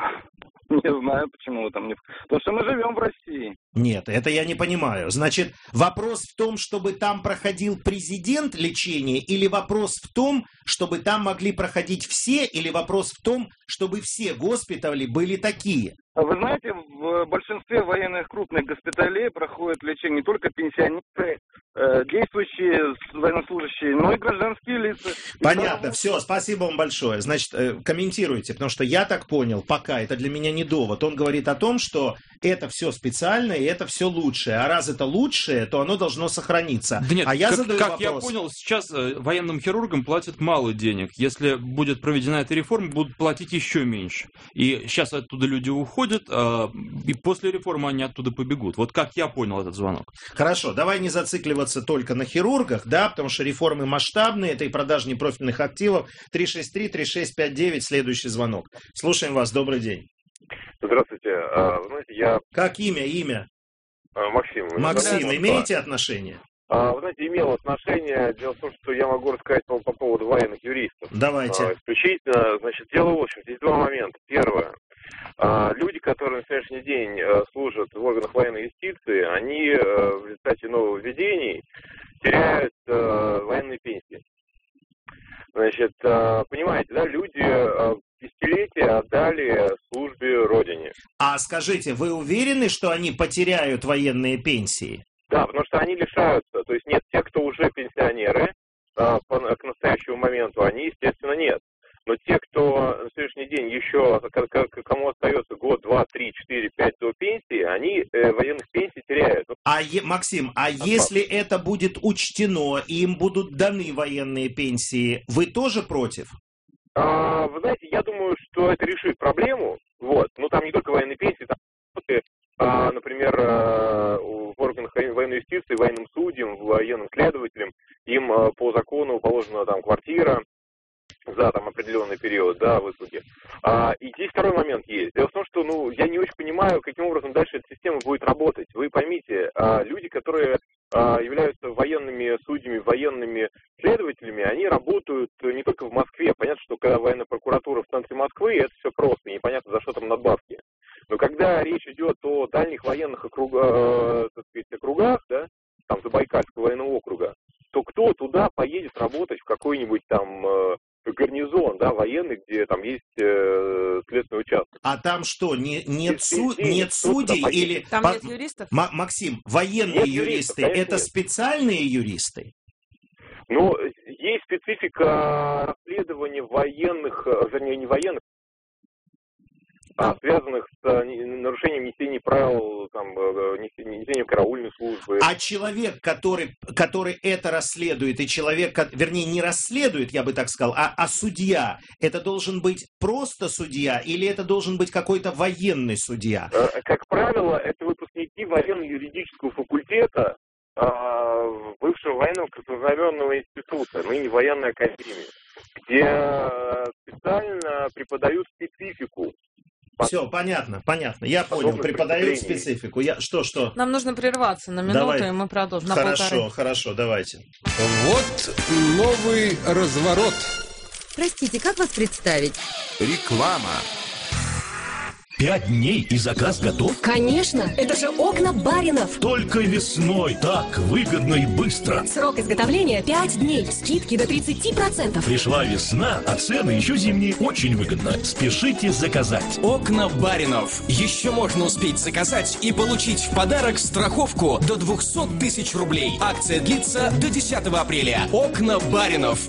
Не знаю, почему вы там не... Потому что мы живем в России. Нет, это я не понимаю. Значит, вопрос в том, чтобы там проходил президент лечение, или вопрос в том, чтобы там могли проходить все, или вопрос в том, чтобы все госпитали были такие? Вы знаете, в большинстве военных крупных госпиталей проходит лечение не только пенсионеры, действующие военнослужащие, но и гражданские лица. Понятно, все, спасибо вам большое. Значит, комментируйте, потому что я так понял, пока это для меня не довод. Он говорит о том, что это все специально и это все лучшее. А раз это лучшее, то оно должно сохраниться. Да нет, а я задаю как вопрос. Я понял, сейчас военным хирургам платят мало денег. Если будет проведена эта реформа, будут платить еще меньше. И сейчас оттуда люди уходят, и после реформы они оттуда побегут. Вот как я понял этот звонок. Хорошо, давай не зацикливаться только на хирургах, да, потому что реформы масштабные, это и продажа непрофильных активов. 363-3659, следующий звонок. Слушаем вас, добрый день. Здравствуйте. Знаете, я... Как имя? Максим. Максим, имеете отношение? Вы знаете, имел отношение. Дело в том, что я могу рассказать по поводу военных юристов. Давайте. Исключительно, значит, дело в общем. Здесь два момента. Первое. Люди, которые на сегодняшний день служат в органах военной юстиции, они в результате нововведений теряют военные пенсии. Значит, понимаете, да, люди десятилетия отдали службе Родине. А скажите, вы уверены, что они потеряют военные пенсии? Да, потому что они лишаются. То есть нет, те, кто уже пенсионеры к настоящему моменту, они, естественно, нет. Но те, кто на сегодняшний день еще, кому остается год, 2, 3, 4, 5 до пенсии, они военных пенсий теряют. Максим, если это будет учтено и им будут даны военные пенсии, вы тоже против? Вы знаете, я думаю, что это решит проблему. Вот. Но там не только военные пенсии, там, например, в органах военной юстиции, военным судьям, военным следователям, им по закону положена там квартира, за там определенный период, да, выслуги. И здесь второй момент есть. Дело в том, что, я не очень понимаю, каким образом дальше эта система будет работать. Вы поймите, люди, которые являются военными судьями, военными следователями, они работают не только в Москве. Понятно, что когда военная прокуратура в центре Москвы, это все просто, непонятно, за что там надбавки. Но когда речь идет о дальних военных округах, да, там Забайкальского военного округа, то кто туда поедет работать в какой-нибудь там гарнизон, да, военный, где там есть следственный участок? А там что, нет судей или... Там нет юристов? Максим, военные юристы, это специальные юристы? Есть специфика расследования военных, вернее, не военных, связанных с нарушением несения правил, несением караульной службы. А человек, который это расследует, и человек, вернее, не расследует, я бы так сказал, а судья, это должен быть просто судья или это должен быть какой-то военный судья? Как правило, это выпускники военно-юридического факультета бывшего военного краснознаменного института, ныне военной академии, где специально преподают специфику. Все, понятно. Я понял. Преподают специфику. Что? Нам нужно прерваться на минуту, и мы продолжим. Хорошо, давайте. Вот новый разворот. Простите, как вас представить? Реклама. 5 дней и заказ готов? Конечно, это же окна Баринов. Только весной, так выгодно и быстро. Срок изготовления 5 дней, скидки до 30%. Пришла весна, а цены еще зимние, очень выгодно. Спешите заказать. Окна Баринов. Еще можно успеть заказать и получить в подарок страховку до 200 тысяч рублей. Акция длится до 10 апреля. Окна Баринов.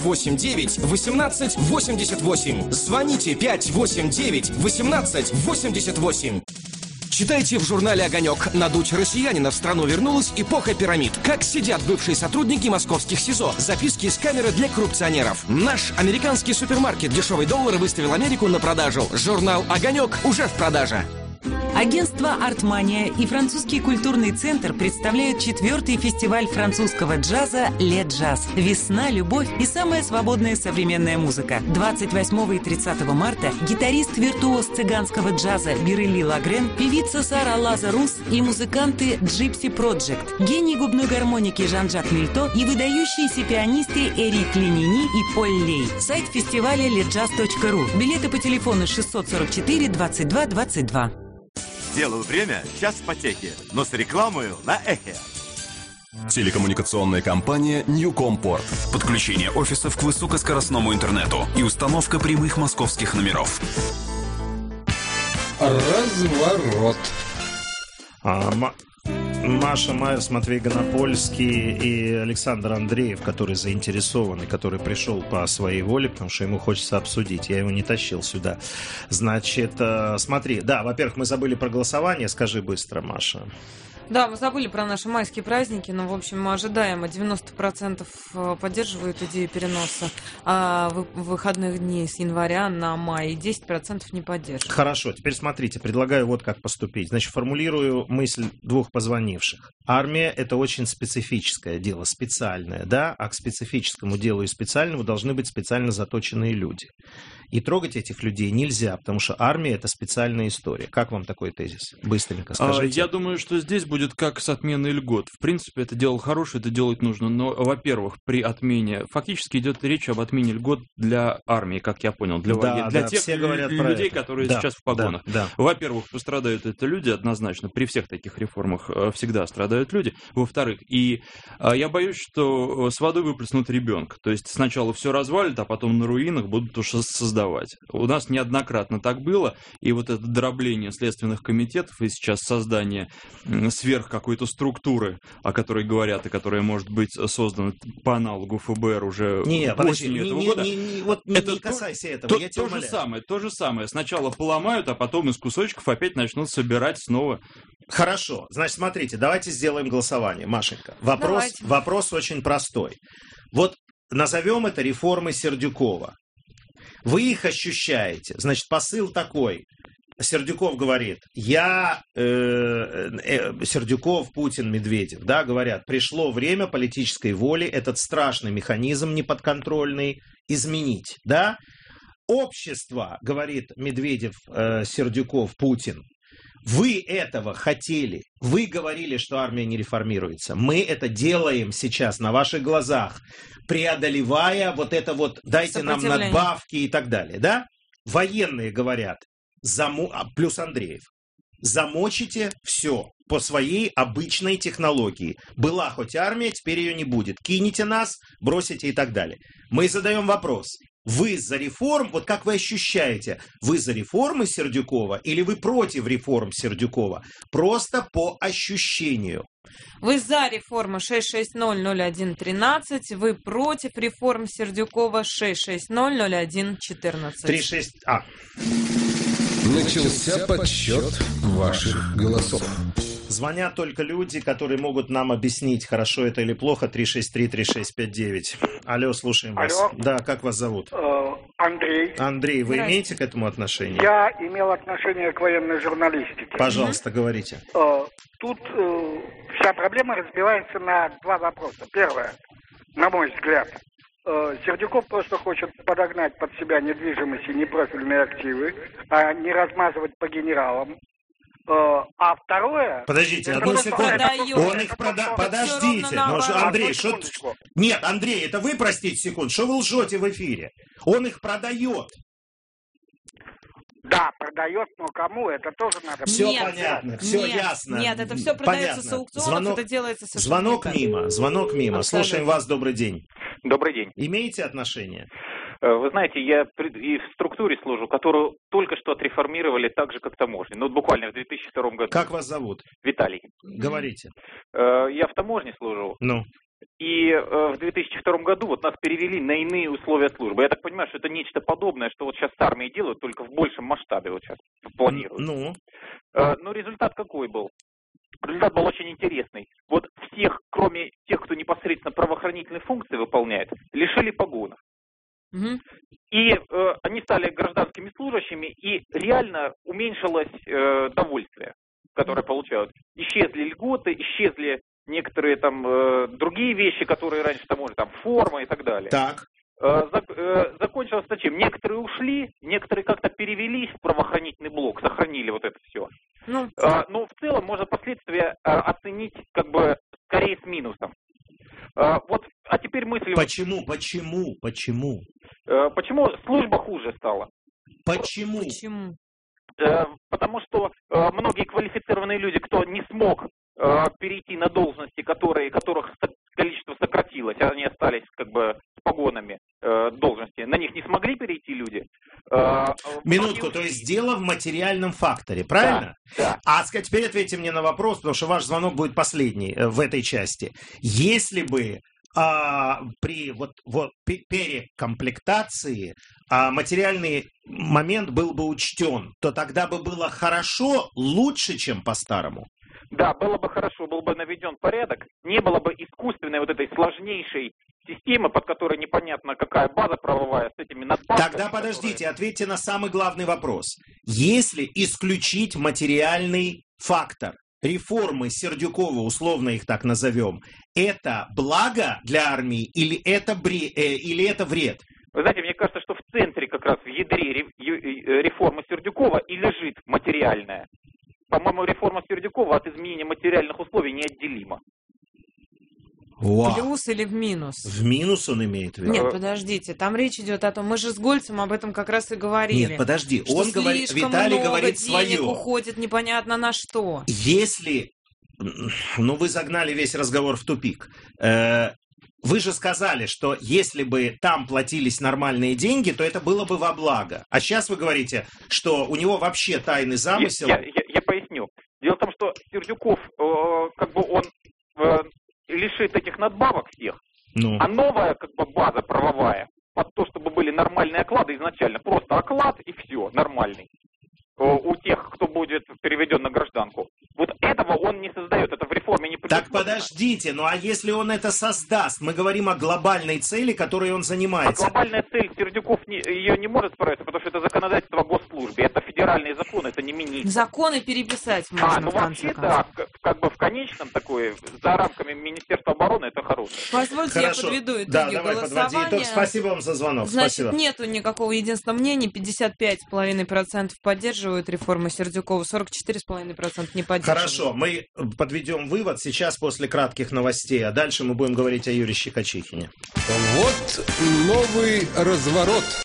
589-18-88. Звоните 589-18-88. Читайте в журнале «Огонек». На дочь россиянина в страну вернулась эпоха пирамид. Как сидят бывшие сотрудники московских СИЗО. Записки с камеры для коррупционеров. Наш американский супермаркет «Дешевый доллар» выставил Америку на продажу. Журнал «Огонек» уже в продаже. Агентство «Артмания» и французский культурный центр представляют 4-й фестиваль французского джаза «Ле Джаз». Весна, любовь и самая свободная современная музыка. 28 и 30 марта гитарист-виртуоз цыганского джаза Бирелли Лагрен, певица Сара Лазарус и музыканты Gypsy Project, гений губной гармоники Жан-Жак Мильто и выдающиеся пианисты Эрик Ленини и Поль Лей. Сайт фестиваля lejazz.ru. Билеты по телефону 644 22 22. Делаю время «Час в потехе», но с рекламой на Эхе. Телекоммуникационная компания «Ньюкомпорт». Подключение офисов к высокоскоростному интернету и установка прямых московских номеров. Разворот. Маша Майерс, Матвей Гонопольский и Александр Андреев, который заинтересован и который пришел по своей воле, потому что ему хочется обсудить. Я его не тащил сюда. Значит, смотри. Да, во-первых, мы забыли про голосование. Скажи быстро, Маша. Да, мы забыли про наши майские праздники, но, в общем, мы ожидаемо 90% поддерживают идею переноса выходных дней с января на май, и 10% не поддерживают. Хорошо, теперь смотрите, предлагаю вот как поступить. Значит, формулирую мысль двух позвонивших. Армия – это очень специфическое дело, специальное, да? А к специфическому делу и специальному должны быть специально заточенные люди. И трогать этих людей нельзя, потому что армия – это специальная история. Как вам такой тезис? Быстренько скажите. Я думаю, что здесь будет как с отменой льгот. В принципе, это дело хорошее, это делать нужно. Но, во-первых, при отмене... Фактически идет речь об отмене льгот для армии, как я понял. Для тех людей, которые сейчас в погонах. Да. Во-первых, пострадают это люди однозначно. При всех таких реформах всегда страдают люди. Во-вторых, и я боюсь, что с водой выплеснут ребенка. То есть сначала все развалит, а потом на руинах будут уже создавать. У нас неоднократно так было, и вот это дробление следственных комитетов и сейчас создание сверх какой-то структуры, о которой говорят, и которая может быть создана по аналогу ФБР уже осенью этого года. Не касайся этого, я тебя умоляю. То же самое. Сначала поломают, а потом из кусочков опять начнут собирать снова. Хорошо. Значит, смотрите, давайте сделаем голосование. Машенька, вопрос очень простой. Вот назовем это реформой Сердюкова. Вы их ощущаете. Значит, посыл такой. Сердюков говорит, Сердюков, Путин, Медведев, да, говорят, пришло время политической воли этот страшный механизм неподконтрольный изменить, да. Общество, говорит Медведев, Сердюков, Путин, вы этого хотели, вы говорили, что армия не реформируется. Мы это делаем сейчас на ваших глазах, преодолевая вот это вот, дайте нам надбавки и так далее, да. Военные говорят, плюс Андреев, замочите все по своей обычной технологии. Была хоть армия, теперь ее не будет. Кинете нас, бросите и так далее. Мы задаем вопрос. Вы за реформ, вот как вы ощущаете, вы за реформы Сердюкова или вы против реформ Сердюкова? Просто по ощущению. Вы за реформу 660-01-13, вы против реформ Сердюкова 660-01-14. 36. Начался подсчет ваших голосов. Звонят только люди, которые могут нам объяснить, хорошо это или плохо. 363-3659. Алло, слушаем вас. Алло. Да, как вас зовут? Андрей. Андрей, вы имеете к этому отношение? Я имел отношение к военной журналистике. Пожалуйста, говорите. Тут вся проблема разбивается на два вопроса. Первое, на мой взгляд, Сердюков просто хочет подогнать под себя недвижимость и непрофильные активы, а не размазывать по генералам. А второе... Подождите, одну секунду. Он их продает. Подождите. Андрей, что... Нет, Андрей, это вы, простите, секунду. Что вы лжете в эфире? Он их продает. Да, продает, но кому? Это тоже надо... Все понятно, все ясно. Нет, это все продается с аукционов, это делается совершенно Звонок мимо. Слушаем вас, добрый день. Добрый день. Имеете отношение? Вы знаете, я и в структуре служу, которую только что отреформировали так же, как таможню. Ну, буквально в 2002 году. Как вас зовут? Виталий. Говорите. Я в таможне служу. Ну. И в 2002 году вот нас перевели на иные условия службы. Я так понимаю, что это нечто подобное, что вот сейчас с армией делают, только в большем масштабе вот сейчас планируют. Ну. Но результат какой был? Результат был очень интересный. Вот всех, кроме тех, кто непосредственно правоохранительные функции выполняет, лишили погонов. И они стали гражданскими служащими, и реально уменьшилось довольствие, которое получают. Исчезли льготы, исчезли некоторые там другие вещи, которые раньше там, может, там форма и так далее. Так. Закончилось-то чем? Некоторые ушли, некоторые как-то перевелись в правоохранительный блок, сохранили вот это все. Но в целом можно последствия оценить как бы скорее с минусом. Вот, а теперь мысли... Почему? Почему служба хуже стала? Почему? Потому что многие квалифицированные люди, кто не смог перейти на должности, которых количество сократилось, они остались как бы с погонами должности, на них не смогли перейти люди. Минутку, то есть дело в материальном факторе, правильно? Да. А теперь ответьте мне на вопрос, потому что ваш звонок будет последний в этой части. Если бы при перекомплектации материальный момент был бы учтен, то тогда бы было хорошо, лучше, чем по-старому. Да, было бы хорошо, был бы наведен порядок, не было бы искусственной вот этой сложнейшей системы, под которой непонятно какая база правовая с этими надбавками. Тогда подождите, ответьте на самый главный вопрос. Если исключить материальный фактор, реформы Сердюкова, условно их так назовем, это благо для армии или это вред? Вы знаете, мне кажется, что в центре, как раз в ядре реформы Сердюкова и лежит материальная. По-моему, реформа Сердюкова от изменения материальных условий неотделима. Вау. Плюс или в минус? В минус он имеет в виду. Нет, подождите, там речь идет о том, мы же с Гольцем об этом как раз и говорили. Нет, подожди, он говорит, Виталий говорит свое. Денег уходит непонятно на что. Если, вы загнали весь разговор в тупик. Вы же сказали, что если бы там платились нормальные деньги, то это было бы во благо. А сейчас вы говорите, что у него вообще тайный замысел. Я поясню. Дело в том, что Сердюков, он лишит этих надбавок всех, а новая база правовая под то, чтобы были нормальные оклады изначально. Просто оклад и все, нормальный. У тех, кто будет переведен на гражданку. Вот этого он не создает, это в реформе не Так подождите, а если он это создаст? Мы говорим о глобальной цели, которой он занимается. А глобальная цель Сердюков ее не может справиться, потому что это законодательство о госслужбе, это федеральное федеральные законы, это не министр. Законы переписать можно, ну в конце вообще, да, как бы в конечном такое, за рамками Министерства обороны это хорошо. Позвольте, я подведу итоги давай, подводи итог. Спасибо вам за звонок. Значит, Спасибо. нету никакого единственного мнения. 55,5% поддерживают реформу Сердюкова, 44,5% не поддерживают. Хорошо, мы подведем вывод сейчас после кратких новостей, а дальше мы будем говорить о Юрии Щекочихине. Вот новый разворот.